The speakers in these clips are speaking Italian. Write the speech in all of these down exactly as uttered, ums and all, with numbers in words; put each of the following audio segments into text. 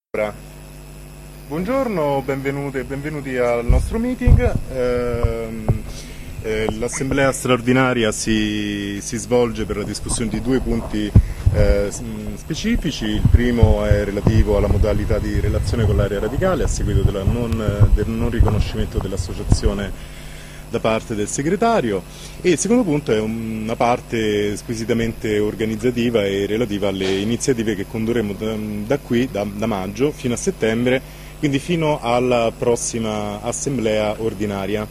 Allora, buongiorno, benvenute e benvenuti al nostro meeting. Ehm, eh, l'assemblea straordinaria si, si svolge per la discussione di due punti eh, specifici. Il primo è relativo alla modalità di relazione con l'area radicale a seguito della non, del non riconoscimento dell'associazione da parte del segretario, e il secondo punto è una parte squisitamente organizzativa e relativa alle iniziative che condurremo da, da qui, da, da maggio fino a settembre, quindi fino alla prossima assemblea ordinaria.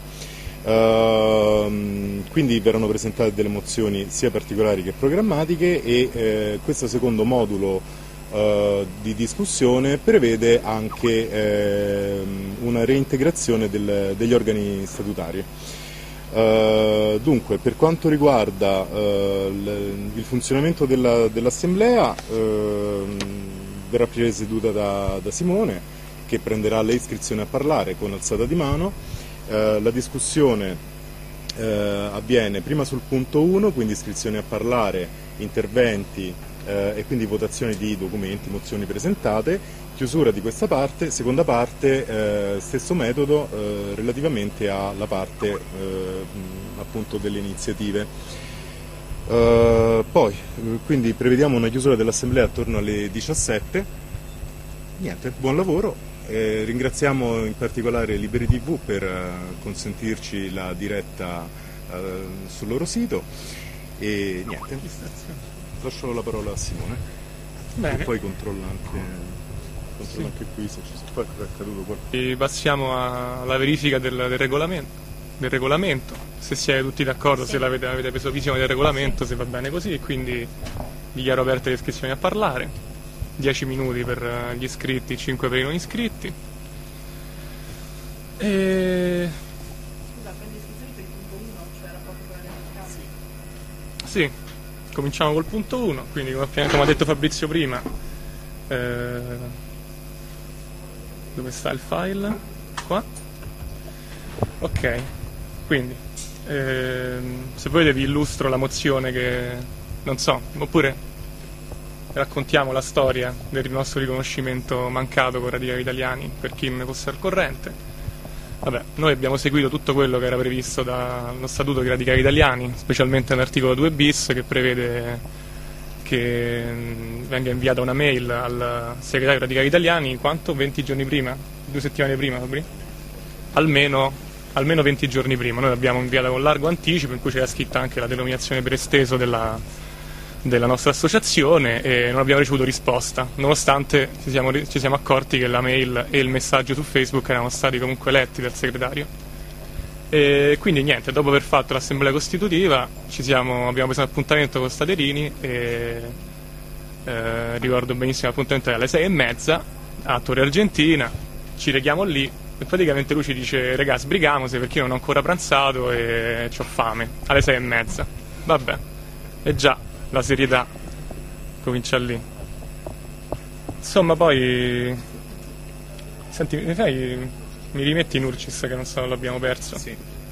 Uh, quindi verranno presentate delle mozioni sia particolari che programmatiche, e eh, questo secondo modulo Uh, di discussione prevede anche eh, una reintegrazione del, degli organi statutari. Uh, dunque, per quanto riguarda uh, l, il funzionamento della, dell'assemblea, uh, verrà presieduta da, da Simone, che prenderà le iscrizioni a parlare con alzata di mano. Uh, la discussione uh, avviene prima sul punto uno, quindi iscrizioni a parlare, interventi Eh, e quindi votazione di documenti, mozioni presentate, chiusura di questa parte, seconda parte, eh, stesso metodo eh, relativamente alla parte eh, appunto delle iniziative. Uh, poi, quindi prevediamo una chiusura dell'assemblea attorno alle diciassette. Niente, buon lavoro, eh, ringraziamo in particolare Liberi tivù per uh, consentirci la diretta uh, sul loro sito, e niente. Lascio la parola a Simone. Bene. E poi controlla anche, controlla Sì. anche qui se ci sono qualcosa è accaduto. Qualcosa. E passiamo alla verifica del, del, regolamento, del regolamento, se siete tutti d'accordo, sì. Se l'avete, avete preso visione del regolamento, sì. Se va bene così, e quindi dichiaro aperte le iscrizioni a parlare, dieci minuti per gli iscritti, cinque per i non iscritti. E... Scusa, prendi iscrizioni per il punto uno, cioè rapporto con la radicale? Sì. Sì. Cominciamo col punto uno, quindi come, come ha detto Fabrizio prima, eh, dove sta il file? Qua? Ok, quindi eh, se volete vi illustro la mozione che, non so, oppure raccontiamo la storia del nostro riconoscimento mancato con Radicali Italiani, per chi ne fosse al corrente. Vabbè, noi abbiamo seguito tutto quello che era previsto dallo Statuto dei Radicali Italiani, specialmente l'articolo due bis, che prevede che venga inviata una mail al segretario Radicali Italiani, quanto? venti giorni prima? Due settimane prima, Fabri? Almeno, almeno venti giorni prima. Noi l'abbiamo inviata con largo anticipo, in cui c'era scritta anche la denominazione per esteso della... della nostra associazione, e non abbiamo ricevuto risposta, nonostante ci siamo, ci siamo accorti che la mail e il messaggio su Facebook erano stati comunque letti dal segretario. E quindi niente, dopo aver fatto l'assemblea costitutiva ci siamo, abbiamo preso un appuntamento con Staderini, e eh, ricordo benissimo l'appuntamento alle sei e mezza a Torre Argentina. Ci leghiamo lì e praticamente lui ci dice: regà, sbrigamosi perché io non ho ancora pranzato e ho fame, alle sei e mezza. Vabbè, e già la serietà comincia lì. Insomma, poi senti, mi fai, mi rimetti Nurcis, che non so, l'abbiamo perso. Sì.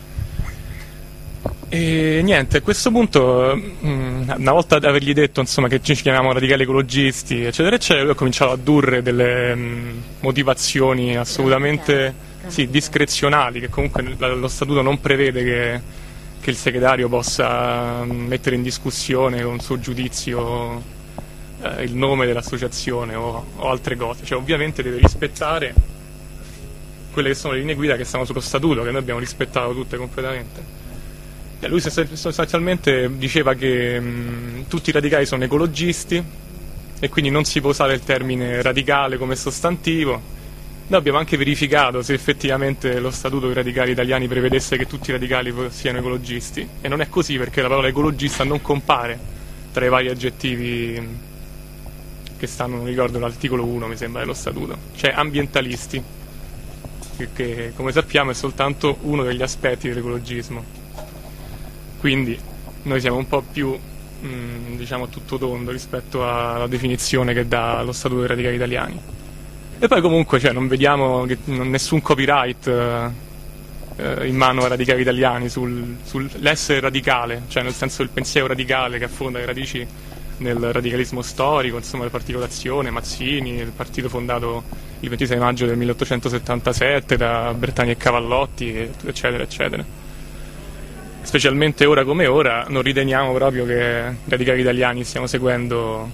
E niente, a questo punto, una volta ad avergli detto insomma che ci chiamiamo radicali ecologisti, eccetera eccetera, lui ha cominciato a addurre delle mh, motivazioni assolutamente sì, discrezionali, che comunque lo statuto non prevede che che il segretario possa mettere in discussione con suo giudizio eh, il nome dell'associazione o, o altre cose. Cioè, ovviamente deve rispettare quelle che sono le linee guida che stanno sullo statuto, che noi abbiamo rispettato tutte completamente. E lui sostanzialmente diceva che mh, tutti i radicali sono ecologisti e quindi non si può usare il termine radicale come sostantivo. Noi abbiamo anche verificato se effettivamente lo Statuto dei Radicali Italiani prevedesse che tutti i radicali siano ecologisti, e non è così, perché la parola ecologista non compare tra i vari aggettivi che stanno, non ricordo, l'articolo uno mi sembra dello Statuto. Cioè ambientalisti, che, che come sappiamo è soltanto uno degli aspetti dell'ecologismo. Quindi noi siamo un po' più mh, diciamo a tutto tondo rispetto alla definizione che dà lo Statuto dei Radicali Italiani. E poi comunque, cioè, non vediamo che, non, nessun copyright eh, in mano ai radicali italiani sul, sull'essere radicale, cioè nel senso del pensiero radicale che affonda le radici nel radicalismo storico, insomma il Partito d'Azione, Mazzini, il partito fondato il ventisei maggio del milleottocentosettantasette da Bertani e Cavallotti, eccetera, eccetera. Specialmente ora come ora non riteniamo proprio che i radicali italiani stiamo seguendo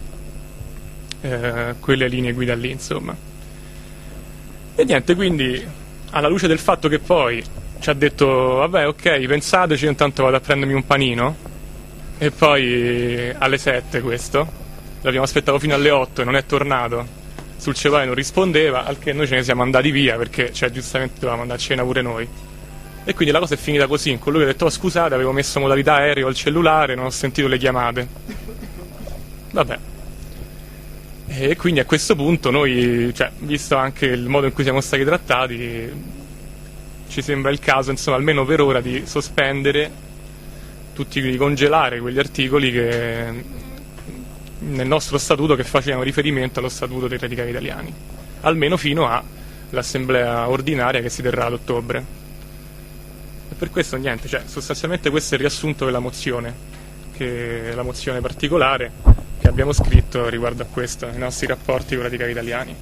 eh, quelle linee guida lì, insomma. E niente, quindi alla luce del fatto che poi ci ha detto vabbè, ok, pensateci, intanto vado a prendermi un panino, e poi alle sette questo l'abbiamo aspettato fino alle otto e non è tornato, sul cellulare non rispondeva, al che noi ce ne siamo andati via perché cioè, giustamente dovevamo andare a cena pure noi, e quindi la cosa è finita così, con lui ha detto oh, scusate, avevo messo modalità aereo al cellulare, non ho sentito le chiamate, vabbè. E quindi a questo punto noi, cioè, visto anche il modo in cui siamo stati trattati, ci sembra il caso, insomma, almeno per ora, di sospendere tutti, di congelare quegli articoli che nel nostro statuto che facevano riferimento allo statuto dei radicali italiani, almeno fino all'assemblea ordinaria che si terrà ad ottobre. E per questo niente, cioè, sostanzialmente questo è il riassunto della mozione, che è la mozione particolare che abbiamo scritto riguardo a questo, ai nostri rapporti con i radicali italiani.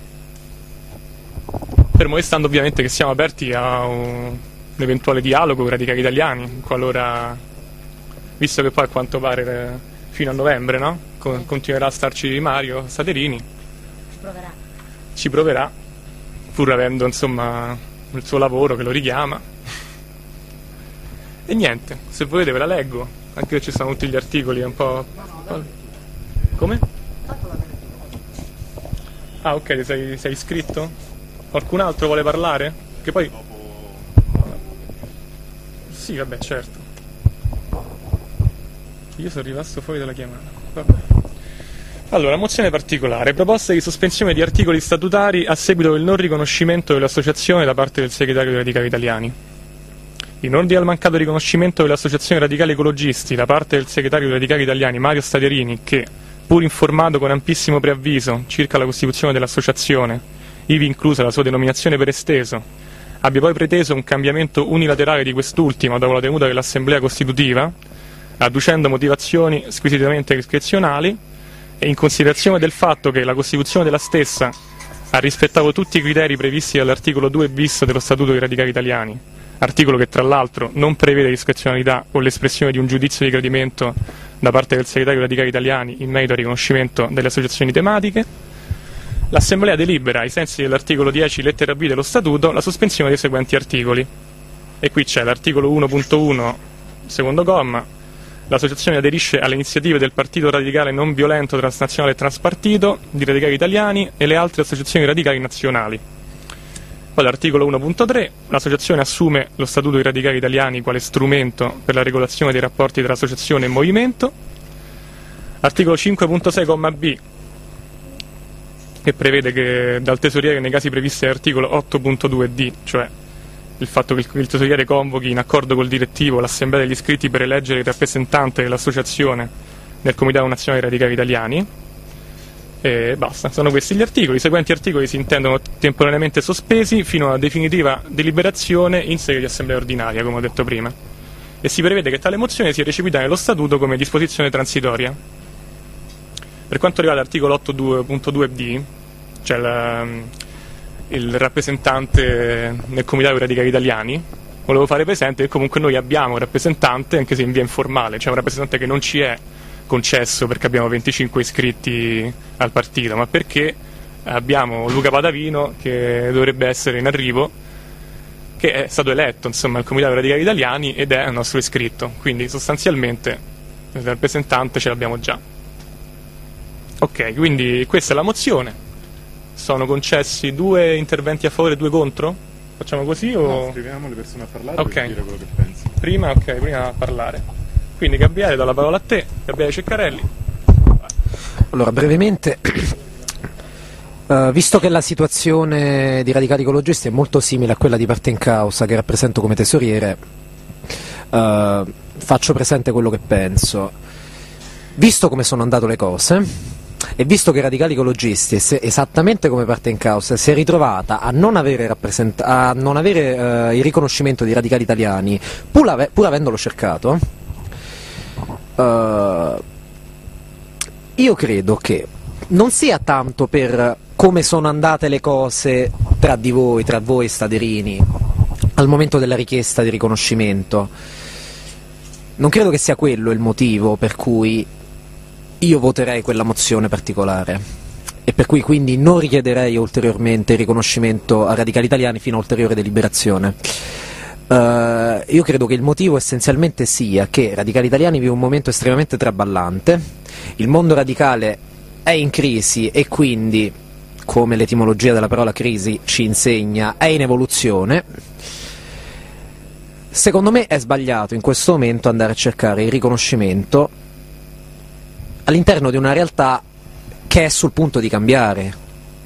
Fermo restando ovviamente che siamo aperti a un, un eventuale dialogo con i radicali italiani, qualora, visto che poi a quanto pare fino a novembre, no? Con, continuerà a starci Mario Saterini. Ci proverà. Ci proverà, pur avendo insomma il suo lavoro che lo richiama. E niente, se volete ve la leggo, anche se ci sono tutti gli articoli un po'. Come? Ah, ok, sei, sei iscritto? Qualcun altro vuole parlare? Che poi. Sì, vabbè, certo. Io sono rimasto fuori dalla chiamata. Vabbè. Allora, mozione particolare. Proposta di sospensione di articoli statutari a seguito del non riconoscimento dell'associazione da parte del segretario dei radicali italiani. In ordine al mancato riconoscimento dell'associazione radicali ecologisti da parte del segretario dei radicali italiani Mario Staderini, che, pur informato con ampissimo preavviso circa la costituzione dell'associazione, ivi inclusa la sua denominazione per esteso, abbia poi preteso un cambiamento unilaterale di quest'ultima dopo la tenuta dell'Assemblea Costitutiva, adducendo motivazioni squisitamente discrezionali e in considerazione del fatto che la Costituzione della stessa ha rispettato tutti i criteri previsti dall'articolo due bis dello Statuto dei Radicali Italiani, articolo che tra l'altro non prevede discrezionalità o l'espressione di un giudizio di gradimento da parte del segretario dei Radicali Italiani in merito al riconoscimento delle associazioni tematiche, l'Assemblea delibera, ai sensi dell'articolo dieci lettera B dello Statuto, la sospensione dei seguenti articoli. E qui c'è l'articolo uno punto uno, secondo comma: l'associazione aderisce alle iniziative del Partito Radicale Non Violento Transnazionale e Transpartito, di Radicali Italiani e le altre associazioni radicali nazionali. Poi l'articolo uno punto tre, l'associazione assume lo Statuto dei Radicali Italiani quale strumento per la regolazione dei rapporti tra associazione e movimento. Articolo cinque punto sei, comma B, che prevede che dal tesoriere nei casi previsti all'articolo otto punto due D, cioè il fatto che il tesoriere convochi in accordo col direttivo l'assemblea degli iscritti per eleggere il rappresentante dell'associazione nel Comitato Nazionale dei Radicali Italiani, e basta, sono questi gli articoli. I seguenti articoli si intendono temporaneamente sospesi fino alla definitiva deliberazione in sede di assemblea ordinaria, come ho detto prima, e si prevede che tale mozione sia recepita nello statuto come disposizione transitoria. Per quanto riguarda l'articolo otto punto due D, cioè la, il rappresentante nel Comitato dei Radicali Italiani, volevo fare presente che comunque noi abbiamo un rappresentante, anche se in via informale, cioè un rappresentante che non ci è concesso perché abbiamo venticinque iscritti al partito, ma perché abbiamo Luca Padavino, che dovrebbe essere in arrivo, che è stato eletto insomma al Comitato dei Radicali Italiani ed è il nostro iscritto, quindi sostanzialmente il rappresentante ce l'abbiamo già. Ok, quindi questa è la mozione. Sono concessi due interventi a favore e due contro? Facciamo così o... No, scriviamo le persone a parlare Ok. per dire quello che pensi. Prima, ok, prima a parlare. Quindi Gabriele, do la parola a te, Gabriele Ceccarelli. Allora, brevemente, uh, visto che la situazione di radicali ecologisti è molto simile a quella di Parte in Causa, che rappresento come tesoriere, uh, faccio presente quello che penso. Visto come sono andate le cose, e visto che i radicali ecologisti, esattamente come Parte in Causa, si è ritrovata a non avere, rappresent- a non avere uh, il riconoscimento dei radicali italiani, pur, ave- pur avendolo cercato, uh, io credo che non sia tanto per come sono andate le cose tra di voi, tra voi staderini, al momento della richiesta di riconoscimento. Non credo che sia quello il motivo per cui io voterei quella mozione particolare e per cui quindi non richiederei ulteriormente il riconoscimento a Radicali Italiani fino a ulteriore deliberazione. Uh, io credo che il motivo essenzialmente sia che Radicali Italiani vive un momento estremamente traballante, il mondo radicale è in crisi e quindi, come l'etimologia della parola crisi ci insegna, è in evoluzione. Secondo me è sbagliato in questo momento andare a cercare il riconoscimento all'interno di una realtà che è sul punto di cambiare.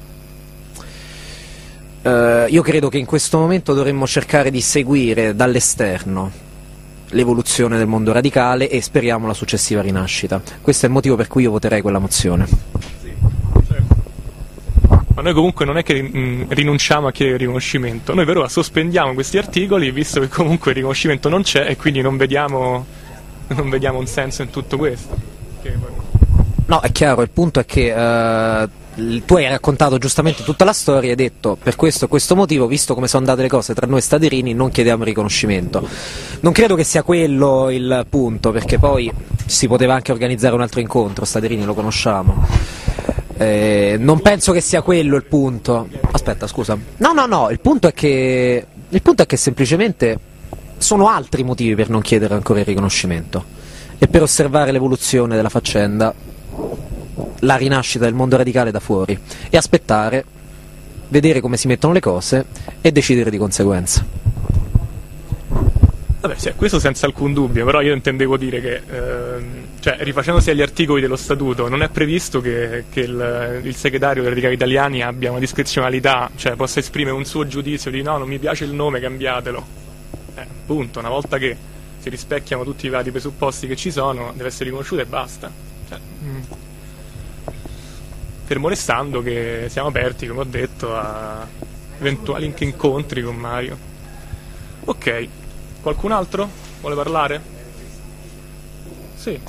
Uh, io credo che in questo momento dovremmo cercare di seguire dall'esterno l'evoluzione del mondo radicale e speriamo la successiva rinascita. Questo è il motivo per cui io voterei quella mozione. Sì, certo. Ma noi comunque non è che mh, rinunciamo a chiedere il riconoscimento, noi però sospendiamo questi articoli visto che comunque il riconoscimento non c'è e quindi non vediamo, non vediamo un senso in tutto questo. Che... No, è chiaro, il punto è che uh, tu hai raccontato giustamente tutta la storia e hai detto per questo e questo motivo, visto come sono andate le cose tra noi staderini, non chiediamo riconoscimento. Non credo che sia quello il punto, perché poi si poteva anche organizzare un altro incontro, staderini lo conosciamo. Eh, non penso che sia quello il punto. Aspetta, scusa. No, no, no, il punto è che il punto è che semplicemente sono altri motivi per non chiedere ancora il riconoscimento e per osservare l'evoluzione della faccenda, la rinascita del mondo radicale da fuori e aspettare, vedere come si mettono le cose e decidere di conseguenza. Vabbè, sì, questo senza alcun dubbio, però io intendevo dire che, ehm, cioè, rifacendosi agli articoli dello statuto, non è previsto che, che il, il segretario dei Radicali Italiani abbia una discrezionalità, cioè possa esprimere un suo giudizio di no, non mi piace il nome, cambiatelo. Eh, punto, una volta che si rispecchiano tutti i vari presupposti che ci sono, deve essere riconosciuto e basta. Cioè, mm. Fermo restando che siamo aperti, come ho detto, a eventuali incontri con Mario. Ok, qualcun altro vuole parlare? Sì.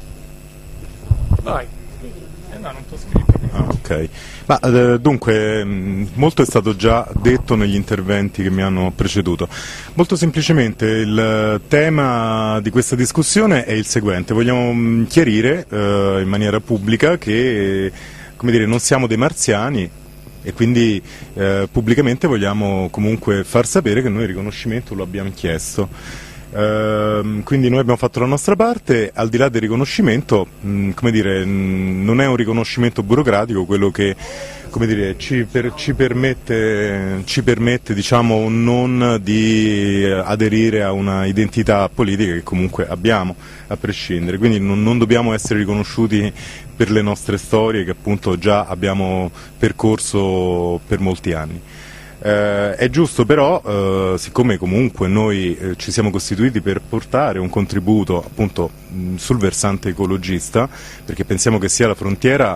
Vai. Eh no, non t'ho scritto. Ah, ok. Ma eh, dunque, mh, molto è stato già detto negli interventi che mi hanno preceduto. Molto semplicemente il tema di questa discussione è il seguente. Vogliamo mh, chiarire eh, in maniera pubblica che, come dire, non siamo dei marziani e quindi eh, pubblicamente vogliamo comunque far sapere che noi il riconoscimento lo abbiamo chiesto. Uh, quindi noi abbiamo fatto la nostra parte, al di là del riconoscimento, mh, come dire, mh, non è un riconoscimento burocratico quello che, come dire, ci, per, ci permette, ci permette diciamo, non di aderire a una identità politica che comunque abbiamo, a prescindere, quindi non, non dobbiamo essere riconosciuti per le nostre storie che appunto già abbiamo percorso per molti anni. Eh, è giusto però, eh, siccome comunque noi eh, ci siamo costituiti per portare un contributo appunto mh, sul versante ecologista, perché pensiamo che sia la frontiera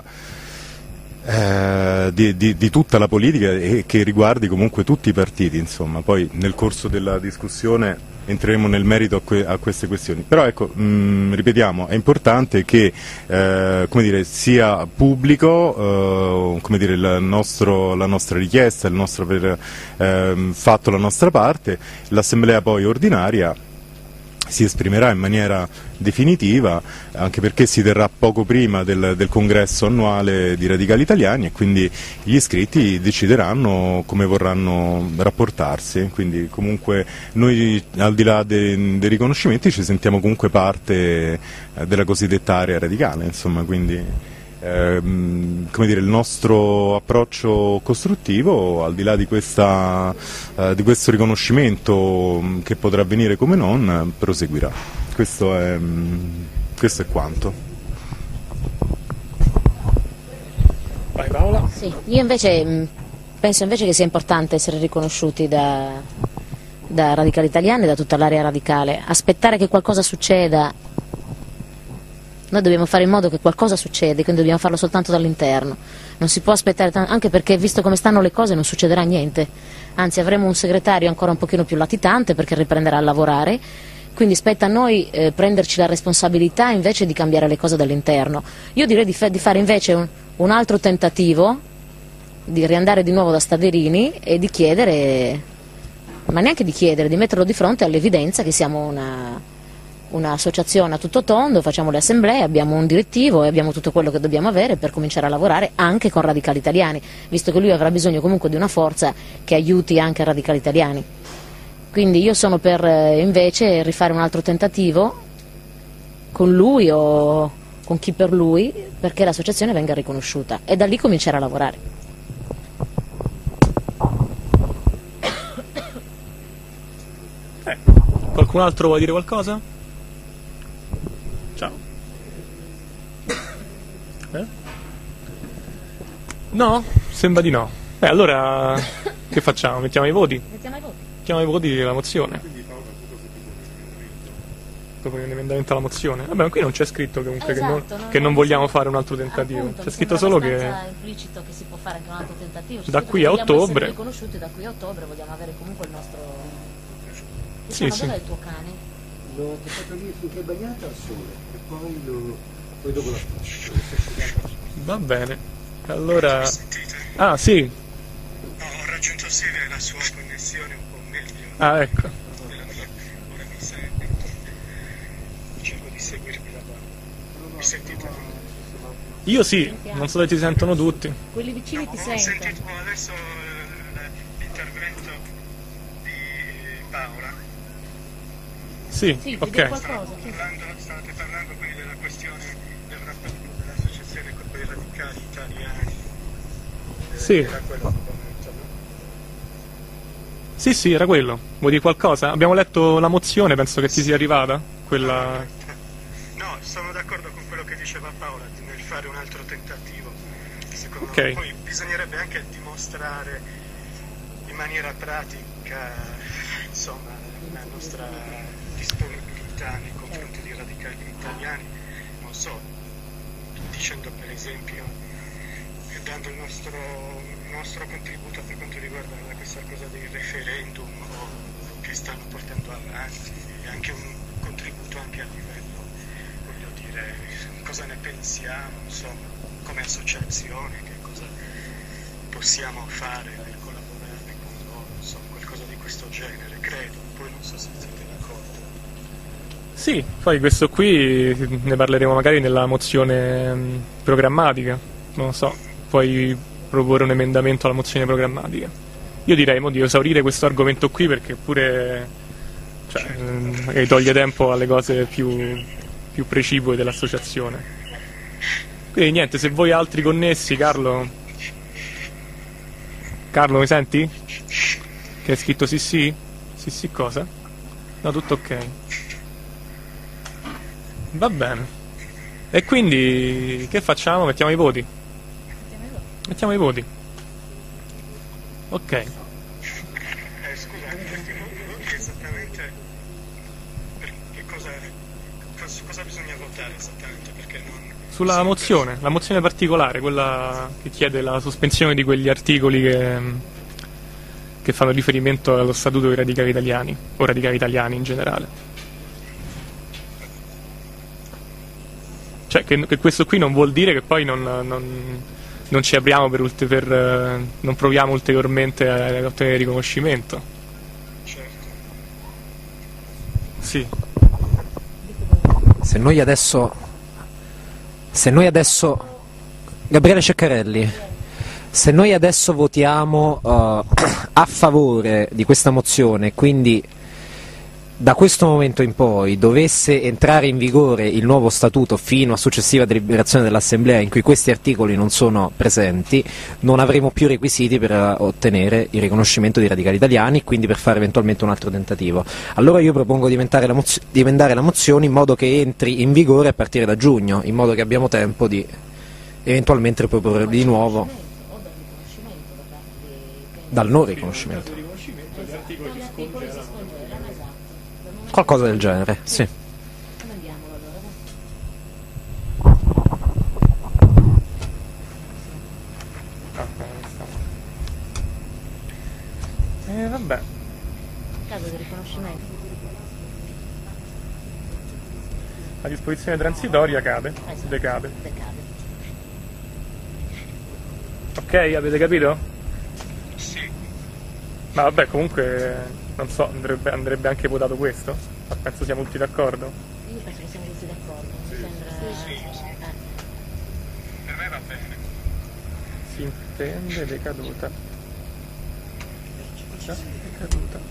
eh, di, di, di tutta la politica e che riguardi comunque tutti i partiti, insomma, poi nel corso della discussione entreremo nel merito a, que a queste questioni, però ecco, mh, ripetiamo, è importante che eh, come dire, sia pubblico eh, come dire, la, nostro, la nostra richiesta, il nostro aver eh, fatto la nostra parte, l'assemblea poi ordinaria si esprimerà in maniera definitiva, anche perché si terrà poco prima del, del congresso annuale di Radicali Italiani e quindi gli iscritti decideranno come vorranno rapportarsi, quindi comunque noi al di là dei, dei riconoscimenti ci sentiamo comunque parte eh, della cosiddetta area radicale, insomma, quindi ehm, come dire, il nostro approccio costruttivo al di là di, questa, eh, di questo riconoscimento che potrà avvenire come non, proseguirà. Questo è, questo è quanto. Vai Paola. Sì, io invece penso invece che sia importante essere riconosciuti da, da Radicali Italiani e da tutta l'area radicale. Aspettare che qualcosa succeda, noi dobbiamo fare in modo che qualcosa succeda, quindi dobbiamo farlo soltanto dall'interno. Non si può aspettare tanto, anche perché visto come stanno le cose non succederà niente. Anzi, avremo un segretario ancora un pochino più latitante perché riprenderà a lavorare. Quindi spetta a noi eh, prenderci la responsabilità invece di cambiare le cose dall'interno. Io direi di, fa di fare invece un, un altro tentativo, di riandare di nuovo da Staderini e di chiedere, ma neanche di chiedere, di metterlo di fronte all'evidenza che siamo una, un'associazione a tutto tondo, facciamo le assemblee, abbiamo un direttivo e abbiamo tutto quello che dobbiamo avere per cominciare a lavorare anche con Radicali Italiani, visto che lui avrà bisogno comunque di una forza che aiuti anche i Radicali Italiani. Quindi io sono per eh, invece rifare un altro tentativo con lui o con chi per lui, perché l'associazione venga riconosciuta e da lì cominciare a lavorare. Eh, qualcun altro vuole dire qualcosa? Ciao. Eh? No? Sembra di no. Eh, allora che facciamo? Mettiamo i voti? Mettiamo i voti. Mettiamo i voti della mozione. Proponi un emendamento alla mozione. Vabbè, qui non c'è scritto comunque Esatto, che, non, non- che non vogliamo fare un altro tentativo. Appunto, C'è mi scritto sembra solo che abbastanza implicito che si può fare anche un altro tentativo. C'è Da scritto qui che a vogliamo essere ottobre. riconosciuti, da qui a ottobre vogliamo avere comunque il nostro. Sì, Diciamo, sì. dov'è il tuo cane? L'ho portato lì finché è bagnato al sole e poi, lo, poi dopo la faccio. va bene. Allora. Ah, sì. No, ho raggiunto Silvia e la sua connessione è un po' meglio Ah, ecco. della mia. Ora mi sente. Cerco di seguirmi da qua. Mi sentite? Io sì, non so se ti sentono tutti. Quelli vicini ti Ho sentono. sentito adesso eh, l'intervento di Paola. Sì, Sì, ti ok. dico qualcosa. Sì. Parlando, state parlando quindi della questione del rapporto dell'associazione con i radicali italiani. Eh, Sì. Era quello l'argomento, no? Sì, sì, era quello. Vuoi dire qualcosa? Abbiamo letto la mozione, penso che ti sia arrivata. Quella. No, sono d'accordo con quello che diceva Paola nel fare un altro tentativo. Secondo Ok. me poi bisognerebbe anche dimostrare in maniera pratica, insomma, la nostra disponibilità nei confronti dei radicali italiani, non so, dicendo per esempio, eh, dando il nostro, il nostro contributo per quanto riguarda la- questa cosa dei referendum o che stanno portando avanti, e anche un contributo anche a livello, voglio dire, cosa ne pensiamo, insomma, come associazione, che cosa possiamo fare per collaborare con loro, insomma, qualcosa di questo genere, credo, poi non so se siete d'accordo. Sì, poi questo qui ne parleremo magari nella mozione mh, programmatica. Non lo so, puoi proporre un emendamento alla mozione programmatica. Io direi mo, di esaurire questo argomento qui perché pure cioè, mh, e toglie tempo alle cose più, più precipue dell'associazione. Quindi niente, se voi altri connessi, Carlo. Carlo, mi senti? Che hai scritto sì sì? Sì sì cosa? No, tutto ok. Va bene. E quindi che facciamo? Mettiamo i voti? Mettiamo i voti. Ok. Eh, scusa, ultimo, esattamente per che cosa, cosa, cosa bisogna votare esattamente? Perché non... Sulla mozione, la mozione particolare, quella che chiede la sospensione di quegli articoli che, che fanno riferimento allo statuto dei radicali italiani, o radicali italiani in generale. Cioè che, che questo qui non vuol dire che poi non, non, non ci apriamo per, ulte- per eh, non proviamo ulteriormente a, a ottenere riconoscimento. Certo. Sì. Se noi adesso, se noi adesso, Gabriele Ceccarelli, se noi adesso votiamo uh, a favore di questa mozione, quindi da questo momento in poi dovesse entrare in vigore il nuovo statuto fino a successiva deliberazione dell'Assemblea in cui questi articoli non sono presenti, non avremo più requisiti per uh, ottenere il riconoscimento dei radicali italiani, quindi per fare eventualmente un altro tentativo. Allora io propongo di emendare la, mozio- di emendare la mozione in modo che entri in vigore a partire da giugno, in modo che abbiamo tempo di eventualmente proporre di nuovo O dal riconoscimento da parte di... dal non riconoscimento. riconoscimento degli articoli Gli articoli si scongeranno, esatto. Dal momento Qualcosa del genere, sì. che emendiamolo allora, dai. Eh vabbè. In caso di riconoscimento. La disposizione transitoria cade, Esatto. decade. Decade. Ok, avete capito? Sì. Ma vabbè, comunque, non so, andrebbe, andrebbe anche votato questo? Ma penso siamo tutti d'accordo. Io penso che siamo tutti d'accordo. Mi sembra... eh. Per me va bene. Si intende decaduta. Già, decaduta.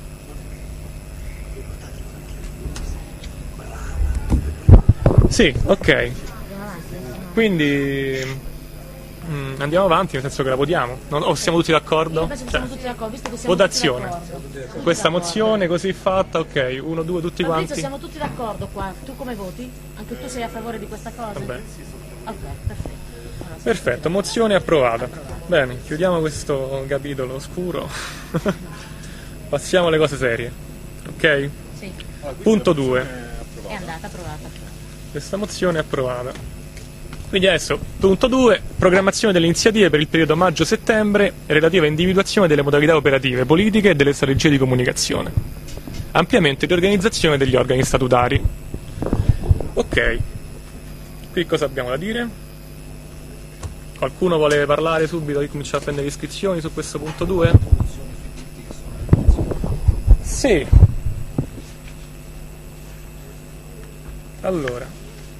Sì, ok. Andiamo avanti. Quindi mm, andiamo avanti, nel senso che la votiamo. Non- o siamo tutti d'accordo? Io penso che Cioè, siamo tutti d'accordo, visto che siamo votazione. tutti d'accordo. Tutti questa d'accordo. mozione così fatta, ok, uno, due, tutti Fabrizio, quanti. siamo tutti d'accordo qua. Tu come voti? Anche tu sei a favore di questa cosa? Vabbè. Ok, perfetto. Allora, sì. Perfetto, mozione approvata. Bene, chiudiamo questo capitolo oscuro. Passiamo alle cose serie. Ok? Sì, Punto due. è andata approvata. Questa mozione è approvata. Quindi adesso, punto due, programmazione delle iniziative per il periodo maggio-settembre relativa a individuazione delle modalità operative, politiche e delle strategie di comunicazione. Ampliamento e riorganizzazione degli organi statutari. Ok, qui cosa abbiamo da dire? Qualcuno vuole parlare subito e cominciare a prendere iscrizioni su questo punto due? Sì. Allora.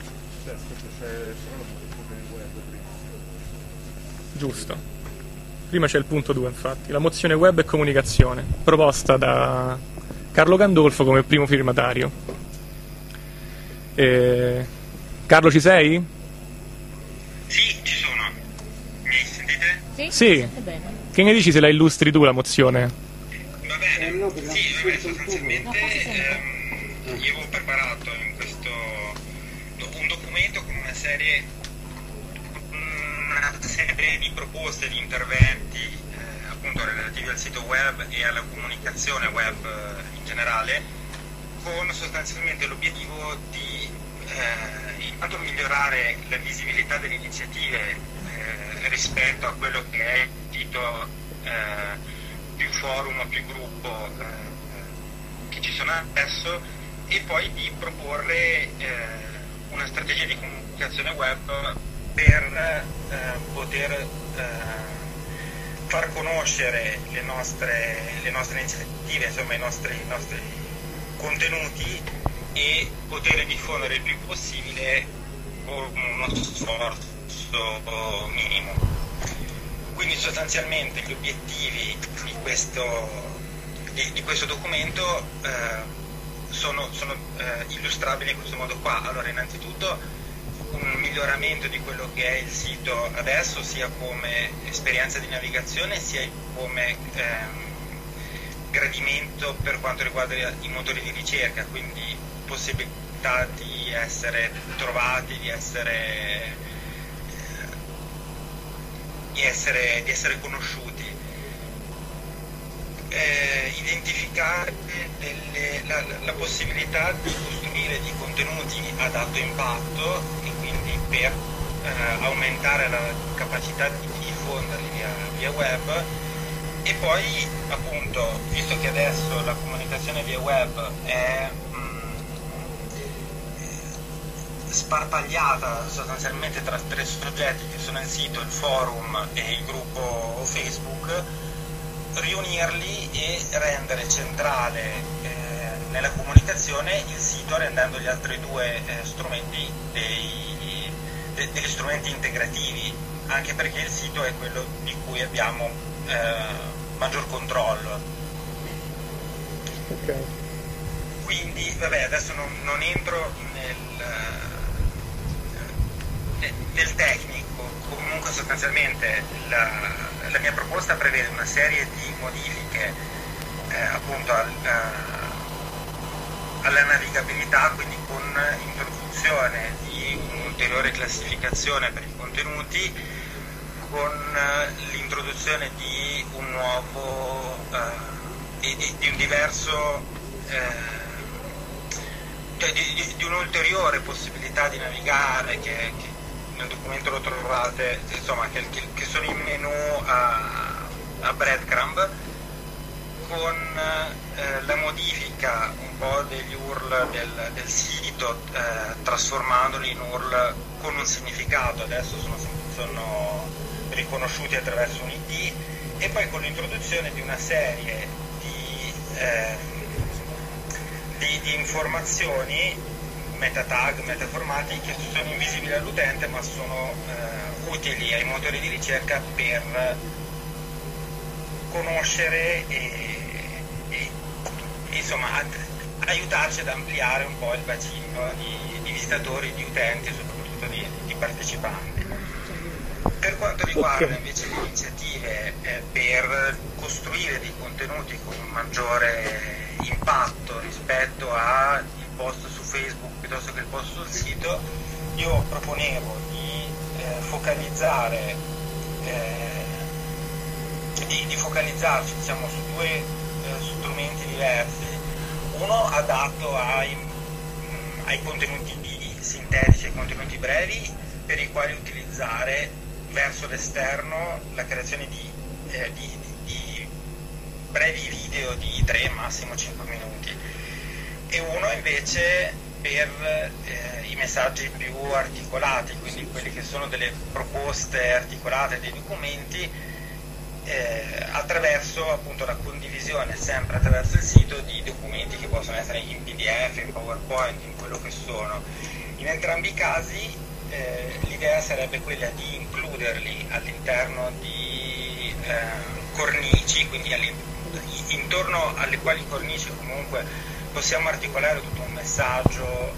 Giusto. Prima c'è il punto due, infatti, la mozione web e comunicazione, proposta da Carlo Gandolfo come primo firmatario. E... Carlo, ci sei? Sì, ci sono. Mi sentite? Sì? Sì. Sente bene. Che ne dici se la illustri tu la mozione? Va bene. Eh, no, perché Sì, non vabbè, si sente il sostanzialmente tubo. No, forse ehm, io avevo preparato in questo un documento con una serie una serie di proposte, di interventi eh, appunto relativi al sito web e alla comunicazione web eh, in generale, con sostanzialmente l'obiettivo di eh, intanto migliorare la visibilità delle iniziative eh, rispetto a quello che è il sito eh, più forum o più gruppo eh, che ci sono adesso, e poi di proporre eh, una strategia di comunicazione web per eh, poter eh, far conoscere le nostre, le nostre iniziative, insomma i nostri, i nostri contenuti, e poter diffondere il più possibile con uno sforzo minimo. Quindi sostanzialmente gli obiettivi di questo, di, di questo documento eh, sono, sono eh, illustrabili in questo modo qua. Allora, innanzitutto un miglioramento di quello che è il sito adesso, sia come esperienza di navigazione sia come ehm, gradimento per quanto riguarda i motori di ricerca, quindi possibilità di essere trovati, di essere, eh, di essere, di essere conosciuti. Eh, identificare delle, la, la possibilità di costruire dei contenuti ad alto impatto, e quindi per eh, aumentare la capacità di diffonderli via, via web. E poi appunto, visto che adesso la comunicazione via web è mh, sparpagliata sostanzialmente tra tre soggetti che sono il sito, il forum e il gruppo Facebook, riunirli e rendere centrale eh, nella comunicazione il sito, rendendo gli altri due eh, strumenti dei, de, degli strumenti integrativi, anche perché il sito è quello di cui abbiamo eh, maggior controllo. Ok. Quindi vabbè, adesso non, non entro nel, eh, nel tecnico. Comunque sostanzialmente la, la mia proposta prevede una serie di modifiche eh, appunto al, uh, alla navigabilità, quindi con introduzione di un'ulteriore classificazione per i contenuti, con uh, l'introduzione di un nuovo uh, di, di, di un diverso uh, di, di, di un'ulteriore possibilità di navigare che, che nel documento lo trovate, insomma, che, che, che sono i menu a, a breadcrumb, con eh, la modifica un po' degli U R L del, del sito, eh, trasformandoli in U R L con un significato, adesso sono, sono riconosciuti attraverso un I D, e poi con l'introduzione di una serie di, eh, di, di informazioni, meta tag, meta formati, che sono invisibili all'utente ma sono eh, utili ai motori di ricerca per conoscere e, e insomma ad, aiutarci ad ampliare un po' il bacino di, di visitatori, di utenti e soprattutto di, di partecipanti. Per quanto riguarda okay. invece le iniziative eh, per costruire dei contenuti con un maggiore impatto rispetto al post su Facebook piuttosto che il post sul sito, io proponevo di eh, focalizzare eh, di, di focalizzarci diciamo su due eh, strumenti diversi, uno adatto ai, mh, ai contenuti sintetici, ai contenuti brevi, per i quali utilizzare verso l'esterno la creazione di, eh, di, di brevi video di tre massimo cinque minuti, e uno invece per eh, i messaggi più articolati, quindi quelli che sono delle proposte articolate, dei documenti, eh, attraverso appunto la condivisione sempre attraverso il sito di documenti che possono essere in P D F, in PowerPoint, in quello che sono. In entrambi i casi eh, l'idea sarebbe quella di includerli all'interno di eh, cornici, quindi intorno alle quali cornici comunque possiamo articolare tutto un messaggio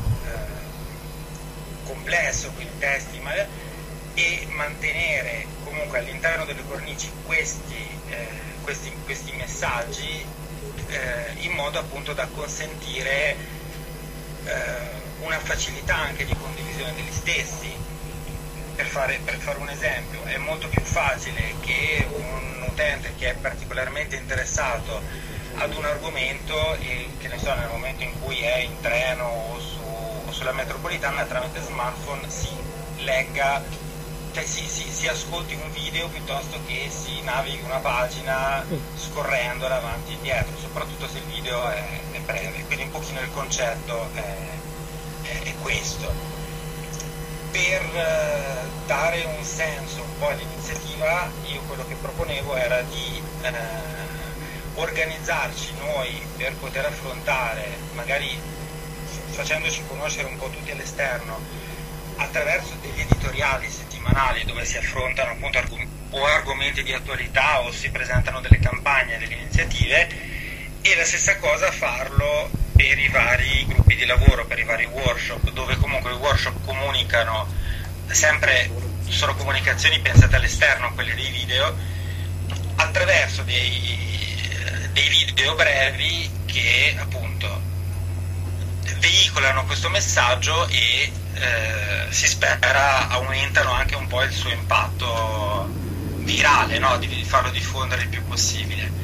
eh, complesso, quindi testi, ma, e mantenere comunque all'interno delle cornici questi, eh, questi, questi messaggi eh, in modo appunto da consentire eh, una facilità anche di condivisione degli stessi. Per fare, per fare un esempio, è molto più facile che un utente che è particolarmente interessato ad un argomento e che ne so, nel momento in cui è in treno o, su, o sulla metropolitana, tramite smartphone si legga, cioè si, si, si ascolti un video piuttosto che si navighi una pagina scorrendola avanti e indietro, soprattutto se il video è, è breve. Quindi un pochino il concetto è, è, è questo. Per eh, dare un senso un po' all'iniziativa, io quello che proponevo era di eh, organizzarci noi per poter affrontare, magari facendoci conoscere un po' tutti all'esterno, attraverso degli editoriali settimanali dove si affrontano appunto argom- o argomenti di attualità o si presentano delle campagne, delle iniziative, e la stessa cosa farlo per i vari gruppi di lavoro, per i vari workshop, dove comunque i workshop comunicano sempre, sono comunicazioni pensate all'esterno, quelle dei video, attraverso dei, dei video brevi che appunto veicolano questo messaggio e eh, si spera aumentano anche un po' il suo impatto virale, no? Di farlo diffondere il più possibile.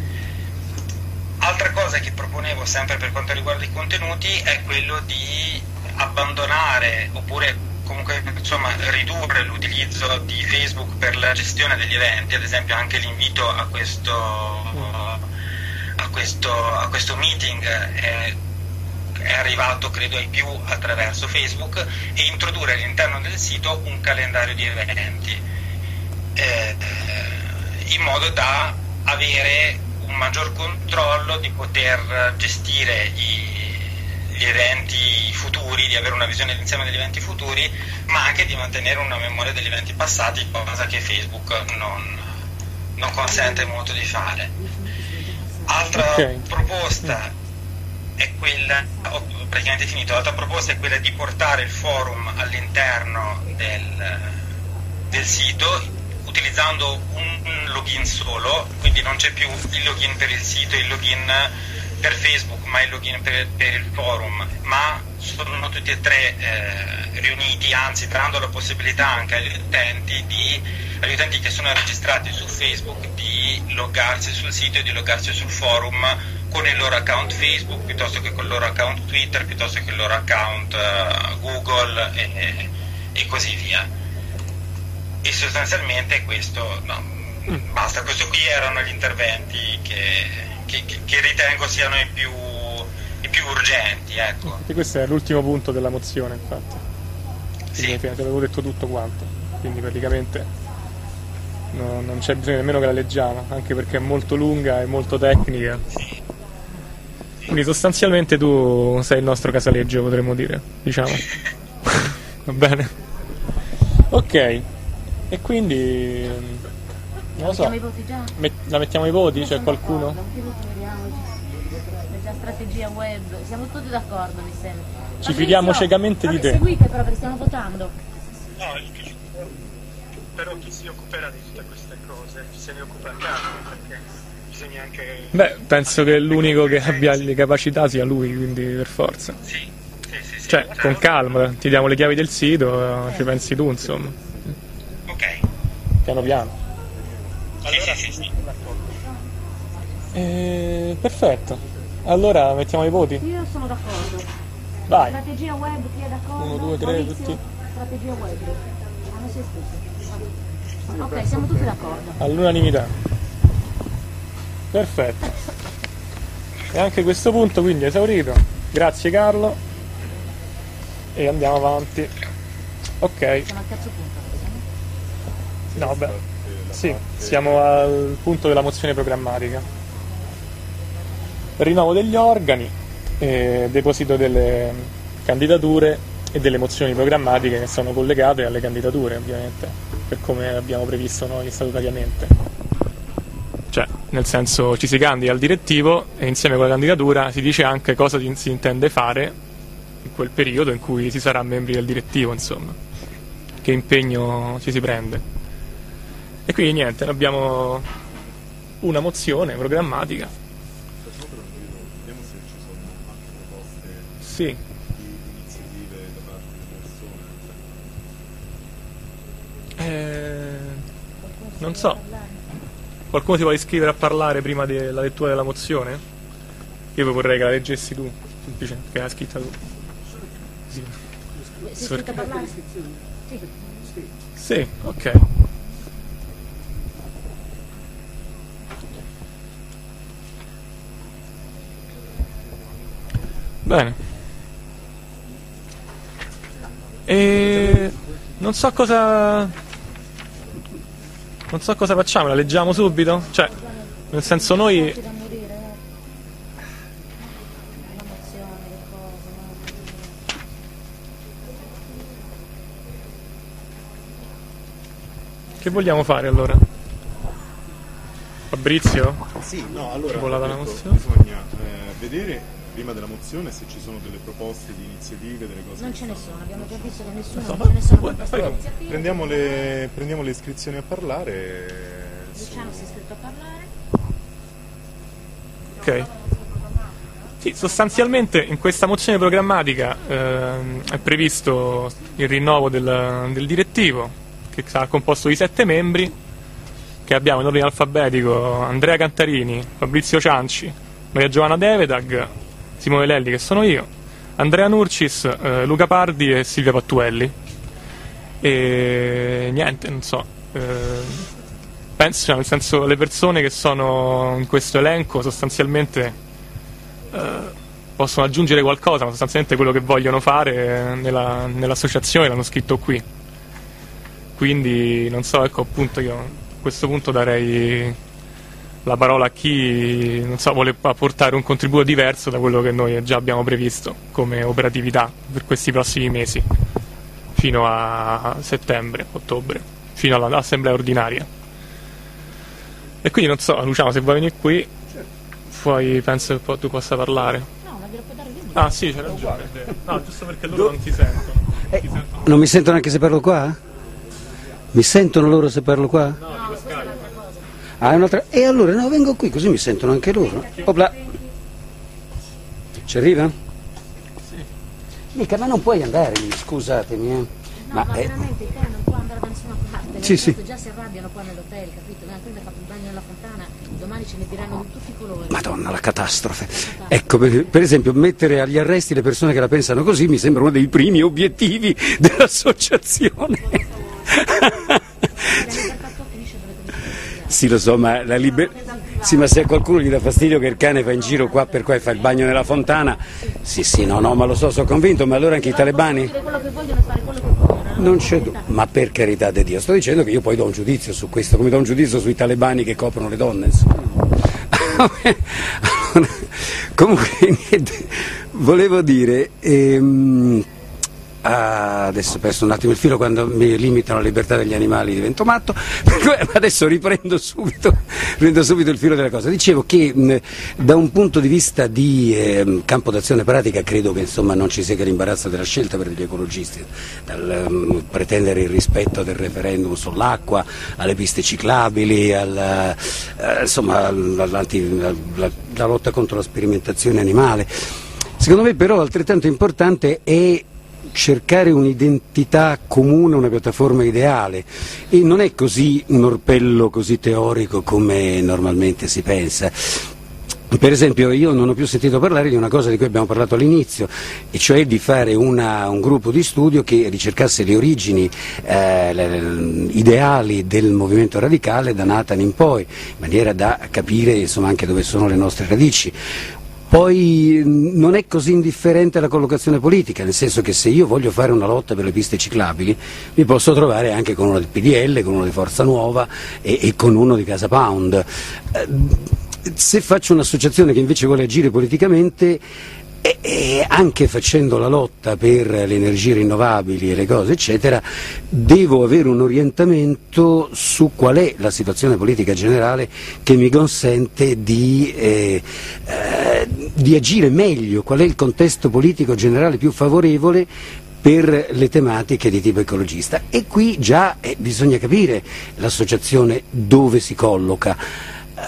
Altra cosa che proponevo sempre per quanto riguarda i contenuti è quello di abbandonare oppure comunque insomma ridurre l'utilizzo di Facebook per la gestione degli eventi, ad esempio anche l'invito a questo, a questo, a questo meeting è, è arrivato credo ai più attraverso Facebook, e introdurre all'interno del sito un calendario di eventi eh, in modo da avere un maggior controllo, di poter gestire i, gli eventi futuri, di avere una visione d'insieme degli eventi futuri, ma anche di mantenere una memoria degli eventi passati, cosa che Facebook non, non consente molto di fare. Altra okay. proposta è quella, ho praticamente finito, l'altra proposta è quella di portare il forum all'interno del, del sito, utilizzando un login solo, quindi non c'è più il login per il sito, il login per Facebook, ma il login per, per il forum, ma sono tutti e tre eh, riuniti, anzi dando la possibilità anche agli utenti, di, agli utenti che sono registrati su Facebook di loggarsi sul sito e di loggarsi sul forum con il loro account Facebook, piuttosto che con il loro account Twitter, piuttosto che il loro account uh, Google e, e così via. E sostanzialmente questo, no, basta, questo qui erano gli interventi che, che, che, che ritengo siano i più, i più urgenti, ecco. E questo è l'ultimo punto della mozione, infatti. Quindi Sì. te l'avevo detto tutto quanto, quindi praticamente no, non c'è bisogno nemmeno che la leggiamo, anche perché è molto lunga e molto tecnica. Quindi sostanzialmente tu sei il nostro Casaleggio, potremmo dire, diciamo. Va bene? Ok, e quindi non lo so, Mettiamo i voti già? met- la mettiamo ai voti? C'è qualcuno? Che voti vediamo? C'è già strategia web, siamo tutti d'accordo, mi sembra. Ci fidiamo ciecamente di te. Seguite però perché stiamo votando. No, il che- però chi si occuperà di tutte queste cose? Chi se ne occupa a caso? Perché bisogna anche... Beh, penso che l'unico che abbia le capacità sia lui, quindi per forza. Sì, sì, sì, sì. Cioè, con calma, ti diamo le chiavi del sito, ci pensi tu, insomma. Ok. Piano piano. Allora sì, sì. Eh, perfetto. Allora mettiamo i voti? Io sono d'accordo. Vai. Strategia web, chi è d'accordo? Uno, due, tre, Maurizio, tutti. Strategia web. Ah, non sei stesso. Ok, siamo tutti d'accordo. All'unanimità. Perfetto. E anche questo punto quindi è esaurito. Grazie Carlo. E andiamo avanti. Ok. Siamo al terzo punto. No, beh. Sì, siamo al punto della mozione programmatica. Rinnovo degli organi, eh, deposito delle candidature e delle mozioni programmatiche che sono collegate alle candidature, ovviamente, per come abbiamo previsto noi statutariamente. Cioè, nel senso, ci si candida al direttivo e insieme con la candidatura si dice anche cosa si intende fare in quel periodo in cui si sarà membri del direttivo, insomma. Che impegno ci si prende. E quindi niente, abbiamo una mozione programmatica. Vediamo se ci sono altre proposte Sì, di iniziative da parte delle persone. eh, non so. Qualcuno ti vuole iscrivere a parlare prima della lettura della mozione? Io vorrei che la leggessi tu, semplicemente, che l'hai scritta tu. Sì, Sei iscritto a parlare? Sì. sì, ok. Bene. E non so cosa non so cosa facciamo, la leggiamo subito? Cioè, nel senso noi Da morire, eh. La mozione, le cose, no? che vogliamo fare allora? Fabrizio? Sì, no, allora Volata la ho detto, mozione? bisogna eh, vedere prima della mozione se ci sono delle proposte di iniziative, delle cose. Non che ce ne stanno- sono, abbiamo già visto che nessuno, So, non ce ne sono guarda, proposte fai tu. iniziative. Prendiamo le, prendiamo le iscrizioni a parlare. e su- Luciano si è iscritto a parlare. Ok. Sì, sostanzialmente in questa mozione programmatica ehm, è previsto il rinnovo del, del direttivo, che sarà composto di sette membri, che abbiamo in ordine alfabetico Andrea Cantarini, Fabrizio Cianci, Maria Giovanna Devedag, Simone Lelli, che sono io, Andrea Nurcis, eh, Luca Pardi e Silvia Pattuelli. E niente, non so. eh, penso, cioè, nel senso, le persone che sono in questo elenco sostanzialmente eh, possono aggiungere qualcosa, ma sostanzialmente quello che vogliono fare nella, nell'associazione l'hanno scritto qui. Quindi non so, ecco, appunto, io a questo punto darei la parola a chi, non so, vuole apportare un contributo diverso da quello che noi già abbiamo previsto come operatività per questi prossimi mesi, fino a settembre, ottobre, fino all'assemblea ordinaria. E quindi non so, Luciano, se vuoi venire qui, poi penso che poi tu possa parlare. No, ma glielo puoi dare lui. Ah sì, c'è ragione. No, giusto perché loro non ti sentono. Eh, Ti sentono. non mi sentono anche se parlo qua? Mi sentono loro se parlo qua? No, dico Skype. Ah, è un'altra... E allora no, vengo qui così mi sentono anche loro. Opla. Ci arriva? Sì. Mica, ma non puoi andare lì, scusatemi, eh. No, Ma, ma eh, veramente il te non può andare da nessuna parte. Sì, sì. Già si arrabbiano qua nell'hotel, capito? Ma prima hai fatto il bagno nella fontana, domani ce ne diranno di tutti i colori. Madonna, la catastrofe. Ecco, per, per esempio, mettere agli arresti le persone che la pensano così mi sembra uno dei primi obiettivi dell'associazione. La libertà tua finisce dove comincia la libertà. Sì, lo so, ma la libertà... Sì, ma se a qualcuno gli dà fastidio che il cane va in giro qua per qua e fa il bagno nella fontana, sì, sì, no, no, ma lo so, sono convinto, ma allora anche i talebani? Non c'è dubbio, ma per carità di Dio, sto dicendo che io poi do un giudizio su questo, come do un giudizio sui talebani che coprono le donne, insomma. Allora, comunque, niente, volevo dire... Ehm, Ah, adesso ho perso un attimo il filo, quando mi limitano la libertà degli animali divento matto, adesso riprendo subito, riprendo subito il filo della cosa. Dicevo che mh, da un punto di vista di eh, campo d'azione pratica credo che insomma non ci sia che l'imbarazzo della scelta per gli ecologisti, dal um, pretendere il rispetto del referendum sull'acqua, alle piste ciclabili, alla, eh, insomma alla lotta contro la sperimentazione animale. Secondo me però altrettanto importante è cercare un'identità comune, una piattaforma ideale, e non è così un orpello così teorico come normalmente si pensa. Per esempio io non ho più sentito parlare di una cosa di cui abbiamo parlato all'inizio, e cioè di fare una, un gruppo di studio che ricercasse le origini eh, le, ideali del movimento radicale da Nathan in poi, in maniera da capire insomma anche dove sono le nostre radici. Poi non è così indifferente la collocazione politica, nel senso che se io voglio fare una lotta per le piste ciclabili mi posso trovare anche con uno del P D L, con uno di Forza Nuova e, e con uno di Casa Pound. Se faccio un'associazione che invece vuole agire politicamente, e, e anche facendo la lotta per le energie rinnovabili e le cose eccetera, devo avere un orientamento su qual è la situazione politica generale che mi consente di, eh, eh, di agire meglio, qual è il contesto politico generale più favorevole per le tematiche di tipo ecologista. E qui già eh, bisogna capire l'associazione dove si colloca.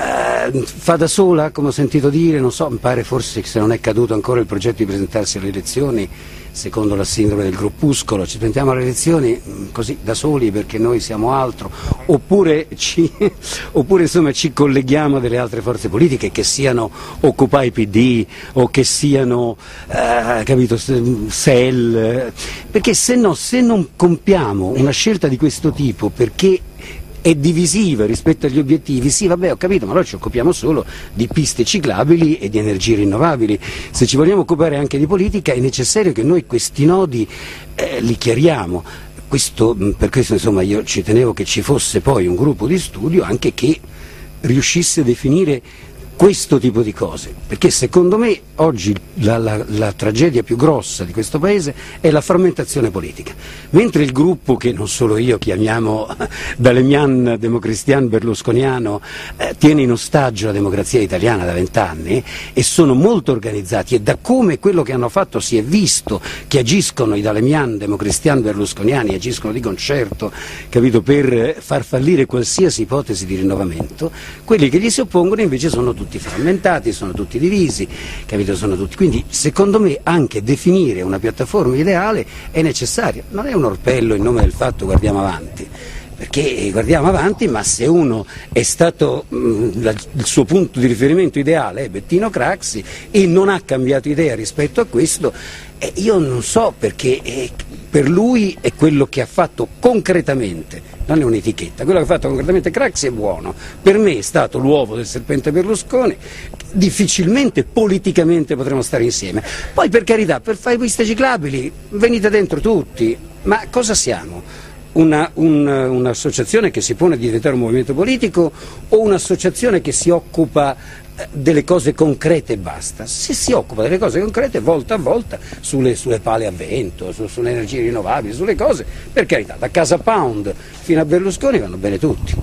Uh, fa da sola, come ho sentito dire, non so, mi pare forse, se non è caduto ancora il progetto di presentarsi alle elezioni secondo la sindrome del gruppuscolo, ci presentiamo alle elezioni così da soli perché noi siamo altro, oppure ci, oppure insomma ci colleghiamo a delle altre forze politiche, che siano Occupy P D o che siano uh, capito, S E L, perché se no, se non compiamo una scelta di questo tipo perché è divisiva rispetto agli obiettivi, sì vabbè ho capito, ma noi ci occupiamo solo di piste ciclabili e di energie rinnovabili. Se ci vogliamo occupare anche di politica è necessario che noi questi nodi eh, li chiariamo. Questo, per questo insomma io ci tenevo che ci fosse poi un gruppo di studio anche che riuscisse a definire questo tipo di cose, perché secondo me oggi la, la, la tragedia più grossa di questo Paese è la frammentazione politica, mentre il gruppo che non solo io chiamiamo Dalemian democristian berlusconiano eh, tiene in ostaggio la democrazia italiana da vent'anni e sono molto organizzati, e da come quello che hanno fatto si è visto che agiscono i Dalemian democristian berlusconiani, agiscono di concerto, capito, per far fallire qualsiasi ipotesi di rinnovamento. Quelli che gli si oppongono invece sono tutti tutti frammentati, sono tutti divisi, capito? Sono tutti. Quindi secondo me anche definire una piattaforma ideale è necessario, non è un orpello in nome del fatto guardiamo avanti, perché guardiamo avanti, ma se uno è stato, mh, la, il suo punto di riferimento ideale è Bettino Craxi e non ha cambiato idea rispetto a questo, eh, io non so, perché eh, per lui è quello che ha fatto concretamente, non è un'etichetta, quello che ha fatto concretamente Craxi è buono, per me è stato l'uovo del serpente Berlusconi, difficilmente politicamente potremo stare insieme. Poi per carità, per fare piste ciclabili venite dentro tutti, ma cosa siamo? Una, un, un'associazione che si pone a diventare un movimento politico o un'associazione che si occupa delle cose concrete e basta? Se si occupa delle cose concrete volta a volta sulle, sulle pale a vento, su, sulle energie rinnovabili, sulle cose, per carità, da Casa Pound fino a Berlusconi vanno bene tutti.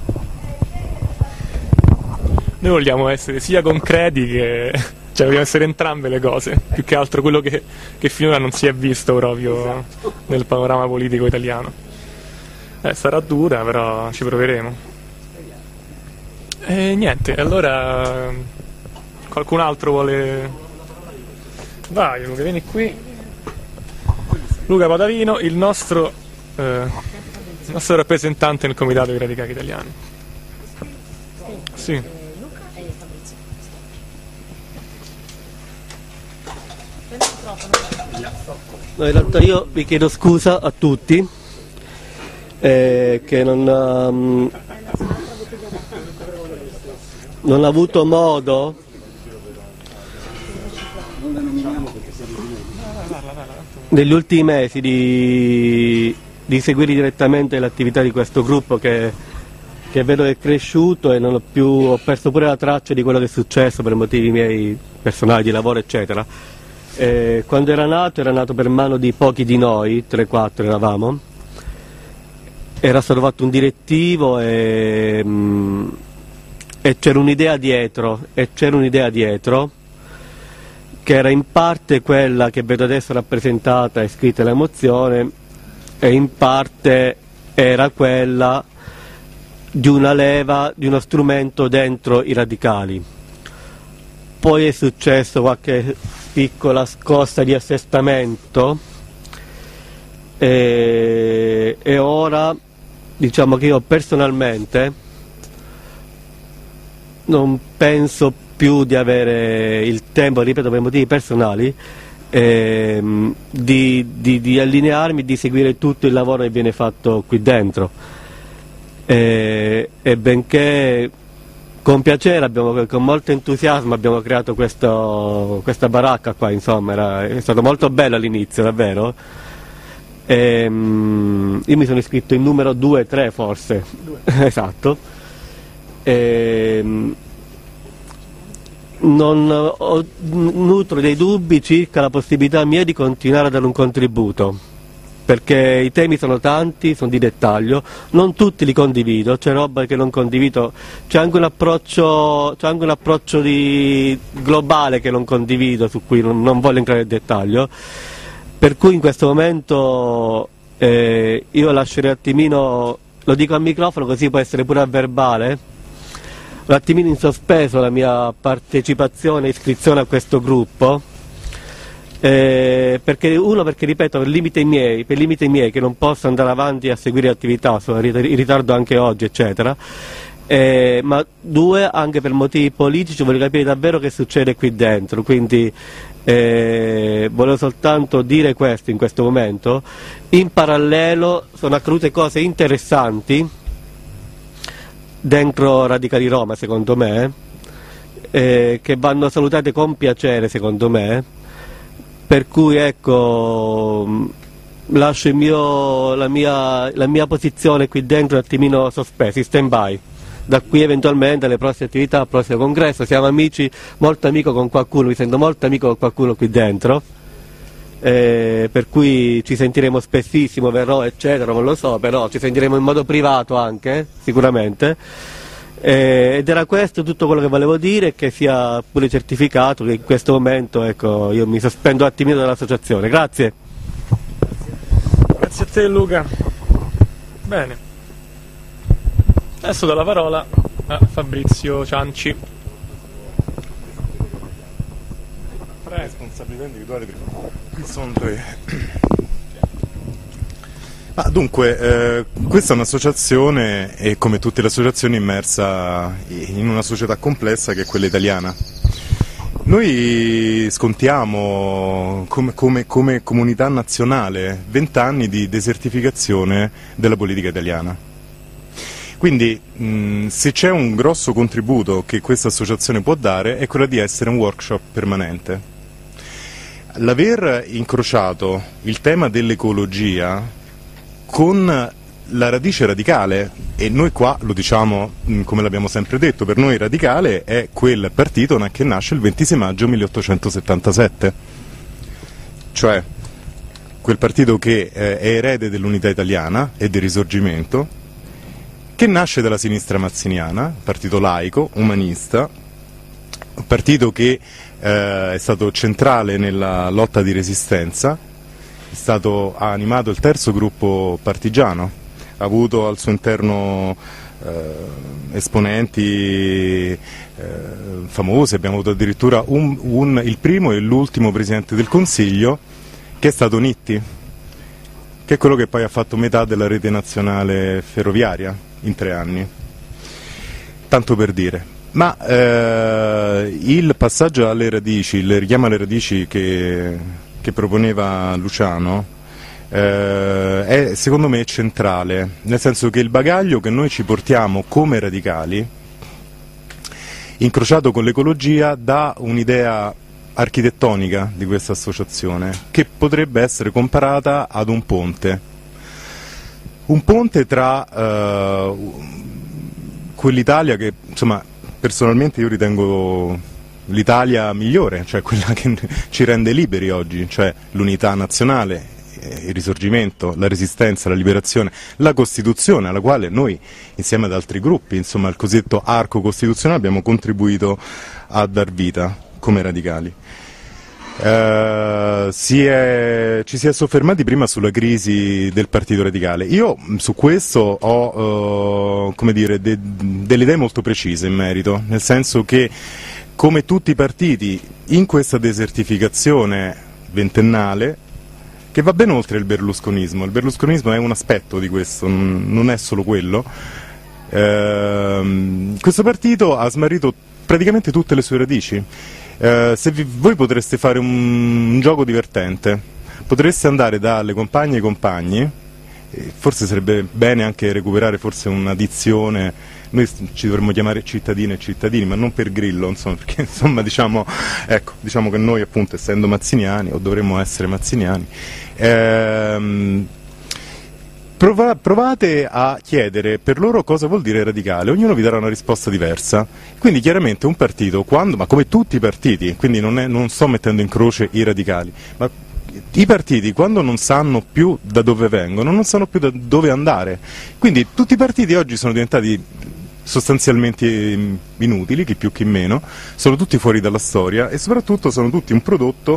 Noi vogliamo essere sia concreti che, cioè vogliamo essere entrambe le cose, più che altro quello che, che finora non si è visto proprio esatto. Nel panorama politico italiano. Eh, sarà dura, però ci proveremo. E niente, allora qualcun altro vuole... Vai Luca, vieni qui. Luca Padavino, il nostro, eh, il nostro rappresentante nel Comitato dei Radicali Italiani. Sì. No, in realtà io vi chiedo scusa a tutti eh, che non... Um, non ho avuto modo negli ultimi mesi di, di seguire direttamente l'attività di questo gruppo che, che vedo che è cresciuto e non ho più, ho perso pure la traccia di quello che è successo per motivi miei personali di lavoro eccetera. Eh, quando era nato era nato per mano di pochi di noi, tre quattro eravamo, era stato fatto un direttivo e, mm, e c'era un'idea dietro e c'era un'idea dietro che era in parte quella che vedo adesso rappresentata e scritta nella mozione e in parte era quella di una leva, di uno strumento dentro i radicali. Poi è successo qualche piccola scossa di assestamento e, e ora diciamo che io personalmente non penso più di avere il tempo, ripeto per motivi personali, ehm, di, di, di allinearmi, di seguire tutto il lavoro che viene fatto qui dentro. E, e benché con piacere, abbiamo, con molto entusiasmo abbiamo creato questo, questa baracca qua, insomma, era, è stato molto bello all'inizio, davvero. E, um, io mi sono iscritto in numero due tre forse, esatto. E, um, non ho, nutro dei dubbi circa la possibilità mia di continuare a dare un contributo, perché i temi sono tanti, sono di dettaglio, non tutti li condivido, c'è roba che non condivido, c'è anche un approccio, c'è anche un approccio di, globale che non condivido, su cui non, non voglio entrare nel dettaglio, per cui in questo momento eh, io lascerei un attimino, lo dico al microfono così può essere pure a verbale, un attimino in sospeso la mia partecipazione e iscrizione a questo gruppo, eh, perché uno perché ripeto per limiti miei, per limiti miei che non posso andare avanti a seguire attività, sono in ritardo anche oggi eccetera, eh, ma due anche per motivi politici, voglio capire davvero che succede qui dentro, quindi eh, volevo soltanto dire questo in questo momento. In parallelo sono accadute cose interessanti dentro Radicali Roma secondo me, eh, che vanno salutate con piacere secondo me, per cui ecco lascio il mio, la, mia, la mia posizione qui dentro un attimino sospesa, in stand by, da qui eventualmente alle prossime attività, al prossimo congresso. Siamo amici, molto amico con qualcuno, mi sento molto amico con qualcuno qui dentro, eh, per cui ci sentiremo spessissimo, verrò eccetera, non lo so, però ci sentiremo in modo privato anche, sicuramente, eh, ed era questo tutto quello che volevo dire, che sia pure certificato che in questo momento ecco, io mi sospendo un attimino dall'associazione. Grazie. Grazie a te Luca. Bene, adesso do la parola a Fabrizio Cianci. Responsabilità individuale sono due. Ah, dunque, eh, questa è un'associazione e come tutte le associazioni immersa in una società complessa che è quella italiana. Noi scontiamo come, come, come comunità nazionale vent'anni di desertificazione della politica italiana. Quindi mh, se c'è un grosso contributo che questa associazione può dare è quello di essere un workshop permanente. L'aver incrociato il tema dell'ecologia con la radice radicale, e noi qua lo diciamo mh, come l'abbiamo sempre detto, per noi radicale è quel partito che nasce il ventisei maggio milleottocentosettantasette, cioè quel partito che eh, è erede dell'unità italiana e del risorgimento, che nasce dalla sinistra mazziniana, partito laico, umanista, un partito che eh, è stato centrale nella lotta di resistenza, è stato, ha animato il terzo gruppo partigiano, ha avuto al suo interno eh, esponenti eh, famosi, abbiamo avuto addirittura un, un, il primo e l'ultimo presidente del Consiglio che è stato Nitti, che è quello che poi ha fatto metà della rete nazionale ferroviaria in tre anni, tanto per dire. Ma eh, il passaggio alle radici, il richiamo alle radici che, che proponeva Luciano eh, è secondo me centrale, nel senso che il bagaglio che noi ci portiamo come radicali incrociato con l'ecologia, dà un'idea architettonica di questa associazione che potrebbe essere comparata ad un ponte. Un ponte tra eh, quell'Italia che, insomma, personalmente io ritengo l'Italia migliore, cioè quella che ci rende liberi oggi, cioè l'unità nazionale, il risorgimento, la resistenza, la liberazione, la Costituzione alla quale noi insieme ad altri gruppi, insomma il cosiddetto arco costituzionale, abbiamo contribuito a dar vita come radicali. Uh, si è, ci si è soffermati prima sulla crisi del Partito Radicale. Io su questo ho uh, come dire, de, delle idee molto precise in merito, nel senso che come tutti i partiti in questa desertificazione ventennale, che va ben oltre il berlusconismo, il berlusconismo è un aspetto di questo, non è solo quello, uh, questo partito ha smarrito praticamente tutte le sue radici. Uh, se vi, voi potreste fare un, un gioco divertente, potreste andare dalle compagne ai compagni, e forse sarebbe bene anche recuperare forse una dizione, noi ci dovremmo chiamare cittadine e cittadini, ma non per Grillo, insomma, perché insomma diciamo, ecco, diciamo che noi appunto essendo mazziniani, o dovremmo essere mazziniani, ehm, Prova, provate a chiedere per loro cosa vuol dire radicale, ognuno vi darà una risposta diversa. Quindi chiaramente un partito, quando, ma come tutti i partiti, quindi non, è, non sto mettendo in croce i radicali, ma i partiti quando non sanno più da dove vengono, non sanno più da dove andare. Quindi tutti i partiti oggi sono diventati sostanzialmente inutili, chi più chi meno, sono tutti fuori dalla storia e soprattutto sono tutti un prodotto,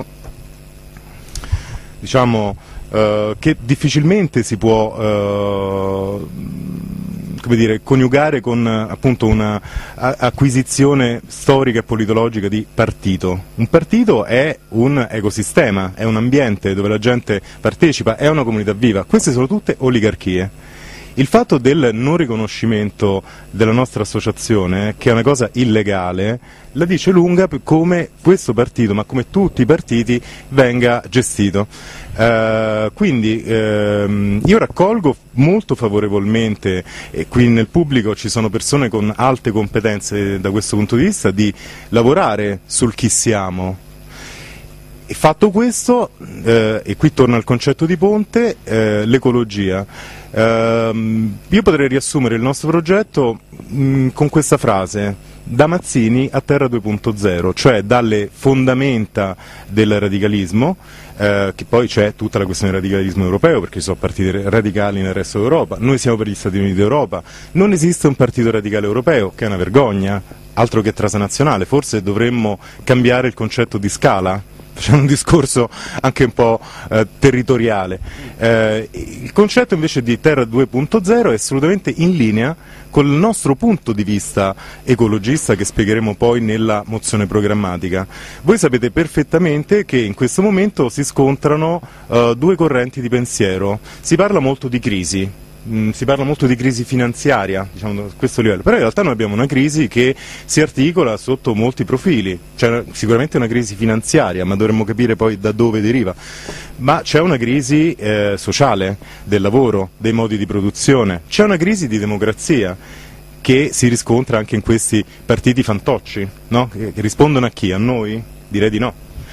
diciamo, Uh, che difficilmente si può uh, come dire, coniugare con uh, appunto una a- acquisizione storica e politologica di partito. Un partito è un ecosistema, è un ambiente dove la gente partecipa, è una comunità viva. Queste sono tutte oligarchie. Il fatto del non riconoscimento della nostra associazione, che è una cosa illegale, la dice lunga per come questo partito, ma come tutti i partiti, venga gestito. Uh, quindi uh, io raccolgo molto favorevolmente, e qui nel pubblico ci sono persone con alte competenze da questo punto di vista, di lavorare sul chi siamo. E fatto questo, eh, e qui torna al concetto di ponte, eh, l'ecologia. Eh, io potrei riassumere il nostro progetto mh, con questa frase: da Mazzini a Terra due punto zero, cioè dalle fondamenta del radicalismo, eh, che poi c'è tutta la questione del radicalismo europeo, perché ci sono partiti radicali nel resto d'Europa, noi siamo per gli Stati Uniti d'Europa, non esiste un partito radicale europeo, che è una vergogna, altro che transnazionale, forse dovremmo cambiare il concetto di scala. Facciamo un discorso anche un po' eh, territoriale. Eh, il concetto invece di Terra due punto zero è assolutamente in linea con il nostro punto di vista ecologista, che spiegheremo poi nella mozione programmatica. Voi sapete perfettamente che in questo momento si scontrano eh, due correnti di pensiero. Si parla molto di crisi. Si parla molto di crisi finanziaria, diciamo, a questo livello, però in realtà noi abbiamo una crisi che si articola sotto molti profili. C'è sicuramente una crisi finanziaria, ma dovremmo capire poi da dove deriva, ma c'è una crisi eh, sociale, del lavoro, dei modi di produzione, c'è una crisi di democrazia che si riscontra anche in questi partiti fantocci, no? Che rispondono a chi? A noi? Direi di no.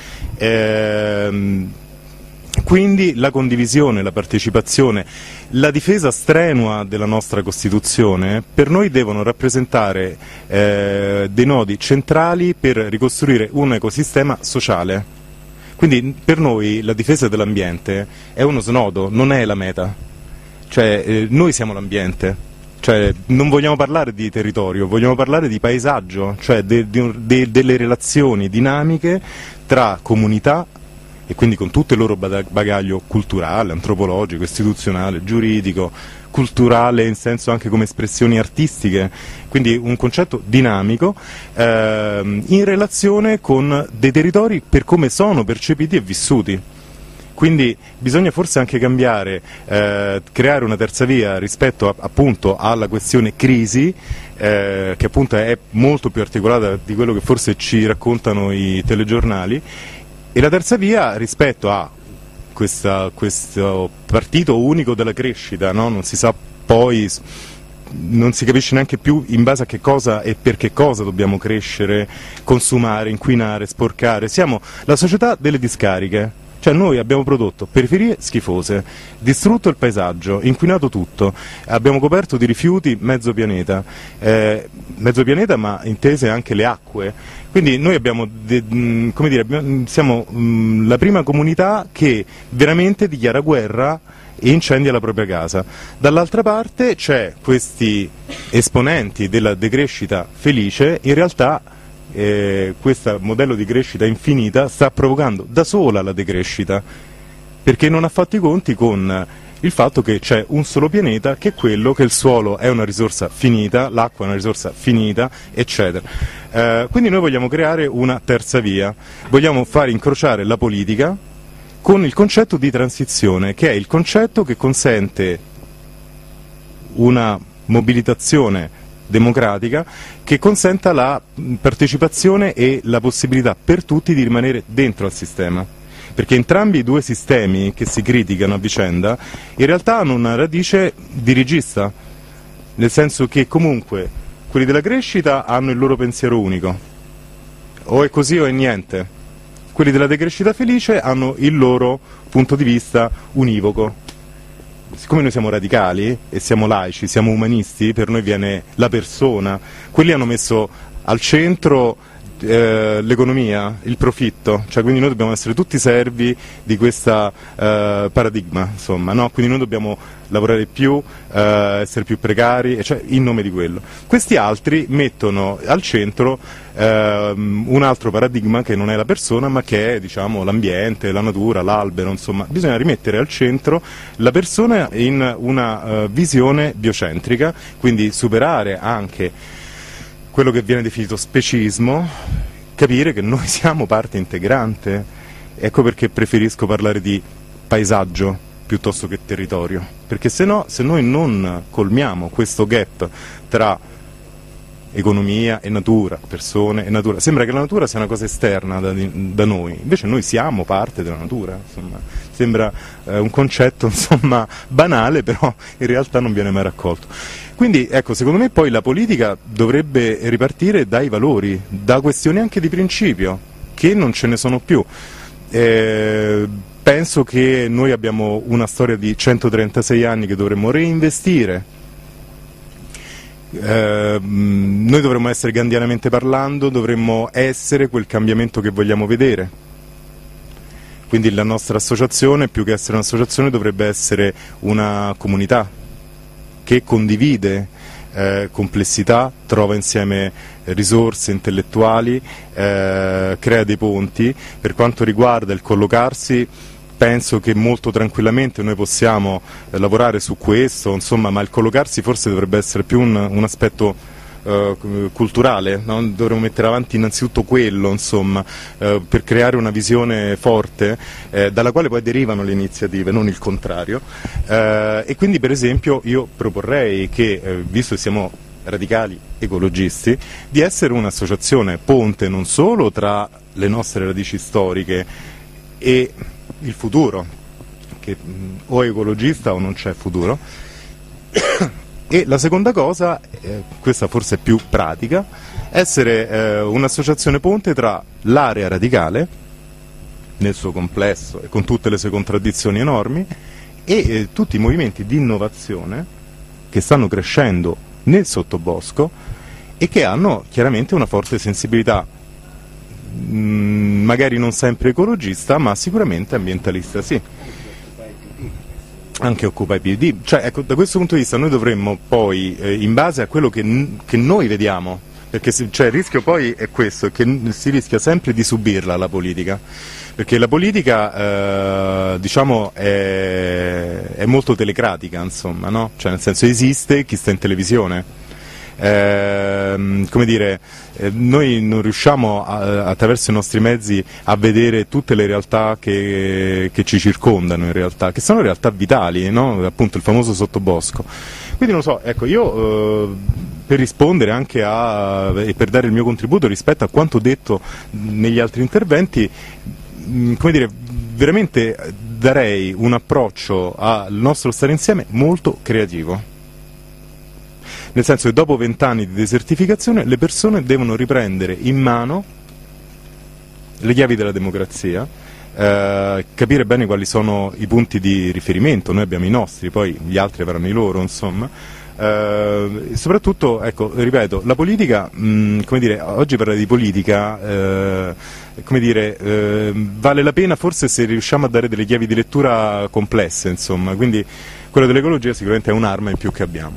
Ehm, Quindi la condivisione, la partecipazione, la difesa strenua della nostra Costituzione per noi devono rappresentare eh, dei nodi centrali per ricostruire un ecosistema sociale. Quindi per noi la difesa dell'ambiente è uno snodo, non è la meta. Cioè eh, noi siamo l'ambiente, cioè non vogliamo parlare di territorio, vogliamo parlare di paesaggio, cioè de, de, de, delle relazioni dinamiche tra comunità, e quindi con tutto il loro bagaglio culturale, antropologico, istituzionale, giuridico, culturale in senso anche come espressioni artistiche, quindi un concetto dinamico eh, in relazione con dei territori per come sono percepiti e vissuti. Quindi bisogna forse anche cambiare, eh, creare una terza via rispetto a, appunto alla questione crisi, eh, che appunto è molto più articolata di quello che forse ci raccontano i telegiornali. E la terza via rispetto a questa, questo partito unico della crescita, no? Non si sa poi non si capisce neanche più in base a che cosa e per che cosa dobbiamo crescere, consumare, inquinare, sporcare. Siamo la società delle discariche. Cioè noi abbiamo prodotto periferie schifose, distrutto il paesaggio, inquinato tutto, abbiamo coperto di rifiuti mezzo pianeta, eh, mezzo pianeta ma intese anche le acque, quindi noi abbiamo, de, mh, come dire, abbiamo, siamo mh, la prima comunità che veramente dichiara guerra e incendia la propria casa. Dall'altra parte c'è questi esponenti della decrescita felice, in realtà Eh, questo modello di crescita infinita sta provocando da sola la decrescita, perché non ha fatto i conti con il fatto che c'è un solo pianeta, che è quello che il suolo è una risorsa finita, l'acqua è una risorsa finita, eccetera. Eh, quindi noi vogliamo creare una terza via, vogliamo far incrociare la politica con il concetto di transizione, che è il concetto che consente una mobilitazione democratica che consenta la partecipazione e la possibilità per tutti di rimanere dentro al sistema, perché entrambi i due sistemi che si criticano a vicenda in realtà hanno una radice dirigista, nel senso che comunque quelli della crescita hanno il loro pensiero unico, o è così o è niente, quelli della decrescita felice hanno il loro punto di vista univoco. Siccome noi siamo radicali e siamo laici, siamo umanisti, per noi viene la persona. Quelli hanno messo al centro eh, l'economia, il profitto, cioè quindi noi dobbiamo essere tutti servi di questo eh, paradigma, insomma, no? Quindi noi dobbiamo lavorare più, eh, essere più precari, cioè in nome di quello. Questi altri mettono al centro eh, un altro paradigma che non è la persona, ma che è, diciamo, l'ambiente, la natura, l'albero, insomma. Bisogna rimettere al centro la persona in una uh, visione biocentrica, quindi superare anche quello che viene definito specismo, capire che noi siamo parte integrante. Ecco perché preferisco parlare di paesaggio piuttosto che territorio, perché se no, se noi non colmiamo questo gap tra economia e natura, persone e natura, sembra che la natura sia una cosa esterna da, da noi, invece noi siamo parte della natura, insomma. Sembra eh, un concetto, insomma, banale, però in realtà non viene mai raccolto. Quindi ecco, secondo me poi la politica dovrebbe ripartire dai valori, da questioni anche di principio, che non ce ne sono più. Eh, penso che noi abbiamo una storia di centotrentasei anni che dovremmo reinvestire. Eh, noi dovremmo essere gandhianamente parlando, dovremmo essere quel cambiamento che vogliamo vedere. Quindi la nostra associazione, più che essere un'associazione, dovrebbe essere una comunità che condivide eh, complessità, trova insieme risorse intellettuali, eh, crea dei ponti. Per quanto riguarda il collocarsi, penso che molto tranquillamente noi possiamo eh, lavorare su questo, insomma, ma il collocarsi forse dovrebbe essere più un, un aspetto eh, culturale, no? Dovremmo mettere avanti innanzitutto quello, insomma, eh, per creare una visione forte eh, dalla quale poi derivano le iniziative, non il contrario. Eh, e quindi per esempio io proporrei che, eh, visto che siamo radicali ecologisti, di essere un'associazione ponte non solo tra le nostre radici storiche e il futuro, che o è ecologista o non c'è futuro. E la seconda cosa, eh, questa forse è più pratica, essere eh, un'associazione ponte tra l'area radicale nel suo complesso e con tutte le sue contraddizioni enormi e eh, tutti i movimenti di innovazione che stanno crescendo nel sottobosco e che hanno chiaramente una forte sensibilità, magari non sempre ecologista, ma sicuramente ambientalista, sì. Anche Occupy P D, cioè ecco, da questo punto di vista noi dovremmo poi, eh, in base a quello che, che noi vediamo, perché se, cioè, il rischio poi è questo, che si rischia sempre di subirla la politica, perché la politica eh, diciamo è, è molto telecratica, insomma, no? Cioè nel senso esiste chi sta in televisione. Eh, come dire, eh, noi non riusciamo a, attraverso i nostri mezzi a vedere tutte le realtà che, che ci circondano, in realtà, che sono realtà vitali, no? Appunto il famoso sottobosco. Quindi non lo so, ecco, io eh, per rispondere anche a, e per dare il mio contributo rispetto a quanto detto negli altri interventi, mh, come dire, veramente darei un approccio al nostro stare insieme molto creativo. nel senso che dopo vent'anni di desertificazione le persone devono riprendere in mano le chiavi della democrazia, eh, capire bene quali sono i punti di riferimento, noi abbiamo i nostri, poi gli altri avranno i loro, insomma. Uh, soprattutto, ecco, ripeto, la politica, mh, come dire, oggi parlare di politica, uh, come dire, uh, vale la pena forse se riusciamo a dare delle chiavi di lettura complesse, insomma, quindi quello dell'ecologia sicuramente è un'arma in più che abbiamo.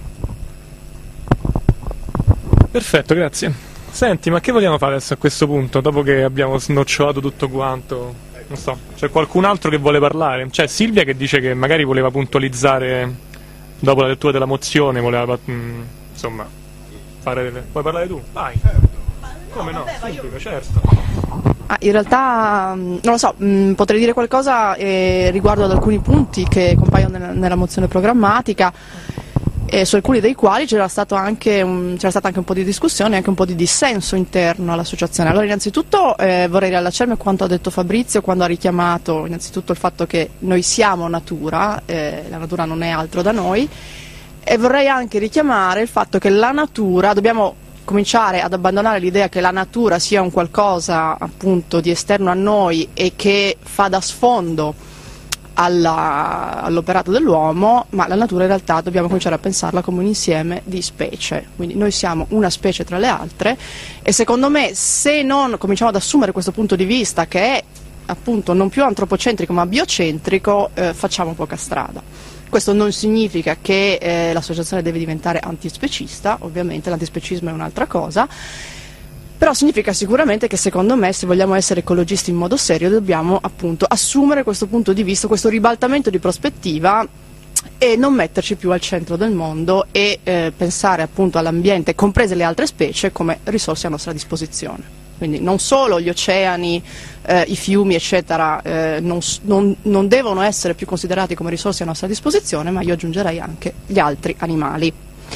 Perfetto, grazie. Senti, ma che vogliamo fare adesso a questo punto, dopo che abbiamo snocciolato tutto quanto? Non so, c'è qualcun altro che vuole parlare? C'è Silvia che dice che magari voleva puntualizzare dopo la lettura della mozione, voleva mh, insomma fare delle... Vuoi parlare tu? Vai. Come no? Subito, certo. Ah, in realtà non lo so, mh, potrei dire qualcosa eh, riguardo ad alcuni punti che compaiono nella, nella mozione programmatica, e su alcuni dei quali c'era stato anche un, c'era stata anche un po' di discussione e anche un po' di dissenso interno all'associazione. Allora, innanzitutto eh, vorrei riallacciarmi a quanto ha detto Fabrizio quando ha richiamato innanzitutto il fatto che noi siamo natura, eh, la natura non è altro da noi, e vorrei anche richiamare il fatto che la natura, dobbiamo cominciare ad abbandonare l'idea che la natura sia un qualcosa appunto di esterno a noi e che fa da sfondo all'operato dell'uomo, ma la natura in realtà dobbiamo cominciare a pensarla come un insieme di specie, quindi noi siamo una specie tra le altre, e secondo me se non cominciamo ad assumere questo punto di vista, che è appunto non più antropocentrico ma biocentrico, eh, facciamo poca strada. Questo non significa che eh, l'associazione deve diventare antispecista, ovviamente l'antispecismo è un'altra cosa, però significa sicuramente che secondo me, se vogliamo essere ecologisti in modo serio, dobbiamo appunto assumere questo punto di vista, questo ribaltamento di prospettiva, e non metterci più al centro del mondo e eh, pensare appunto all'ambiente, comprese le altre specie, come risorse a nostra disposizione. Quindi non solo gli oceani, eh, i fiumi eccetera eh, non, non, non devono essere più considerati come risorse a nostra disposizione, ma io aggiungerei anche gli altri animali.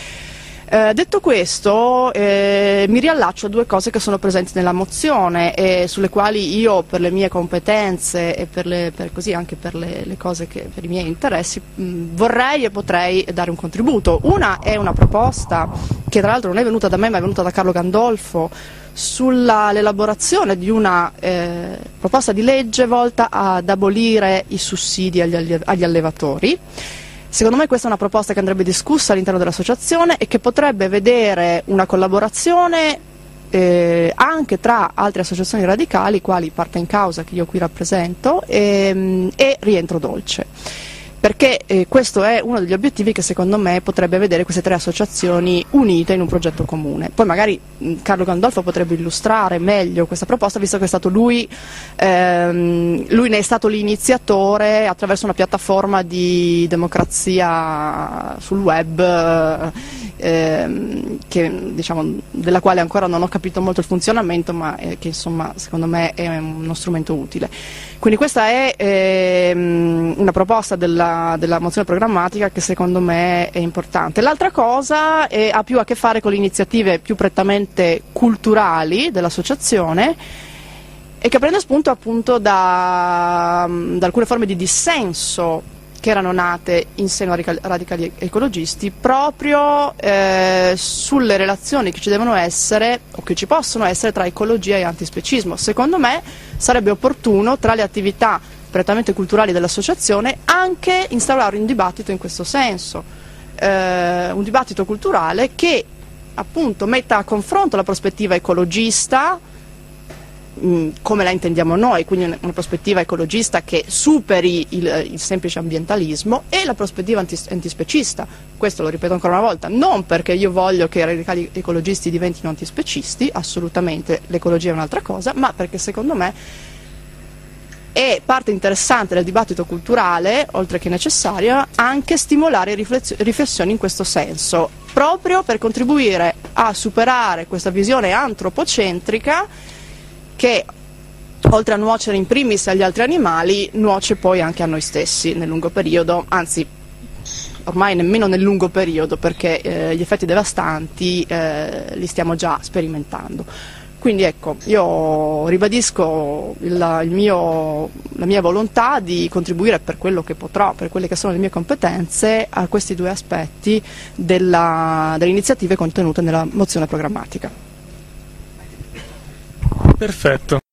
Eh, detto questo, eh, mi riallaccio a due cose che sono presenti nella mozione e sulle quali io, per le mie competenze e per, le, per così anche per le, le cose che, per i miei interessi, mh, vorrei e potrei dare un contributo. Una è una proposta che tra l'altro non è venuta da me ma è venuta da Carlo Gandolfo, sull'elaborazione di una eh, proposta di legge volta ad abolire i sussidi agli, agli allevatori. Secondo me questa è una proposta che andrebbe discussa all'interno dell'associazione e che potrebbe vedere una collaborazione eh, anche tra altre associazioni radicali, quali Parte in Causa, che io qui rappresento, e, e Rientro Dolce. Perché eh, questo è uno degli obiettivi che secondo me potrebbe vedere queste tre associazioni unite in un progetto comune. Poi magari mh, Carlo Gandolfo potrebbe illustrare meglio questa proposta, visto che è stato lui, ehm, lui ne è stato l'iniziatore attraverso una piattaforma di democrazia sul web, ehm, che, diciamo, della quale ancora non ho capito molto il funzionamento, ma eh, che insomma secondo me è uno strumento utile. Quindi questa è ehm, una proposta della, della mozione programmatica che secondo me è importante. L'altra cosa è, ha più a che fare con le iniziative più prettamente culturali dell'associazione e che prende spunto appunto da, da alcune forme di dissenso che erano nate in seno a radicali ecologisti proprio eh, sulle relazioni che ci devono essere o che ci possono essere tra ecologia e antispecismo. Secondo me sarebbe opportuno, tra le attività prettamente culturali dell'associazione, anche instaurare un dibattito in questo senso, eh, un dibattito culturale che appunto metta a confronto la prospettiva ecologista come la intendiamo noi, quindi una prospettiva ecologista che superi il, il semplice ambientalismo, e la prospettiva antis, antispecista. Questo lo ripeto ancora una volta, non perché io voglio che i radicali ecologisti diventino antispecisti, assolutamente, l'ecologia è un'altra cosa, ma perché secondo me è parte interessante del dibattito culturale, oltre che necessaria, anche stimolare riflessioni in questo senso, proprio per contribuire a superare questa visione antropocentrica che, oltre a nuocere in primis agli altri animali, nuoce poi anche a noi stessi nel lungo periodo, anzi ormai nemmeno nel lungo periodo, perché eh, gli effetti devastanti eh, li stiamo già sperimentando. quindi ecco, io ribadisco il, il mio, la mia volontà di contribuire per quello che potrò, per quelle che sono le mie competenze, a questi due aspetti della, delle iniziative contenute nella mozione programmatica. Perfetto.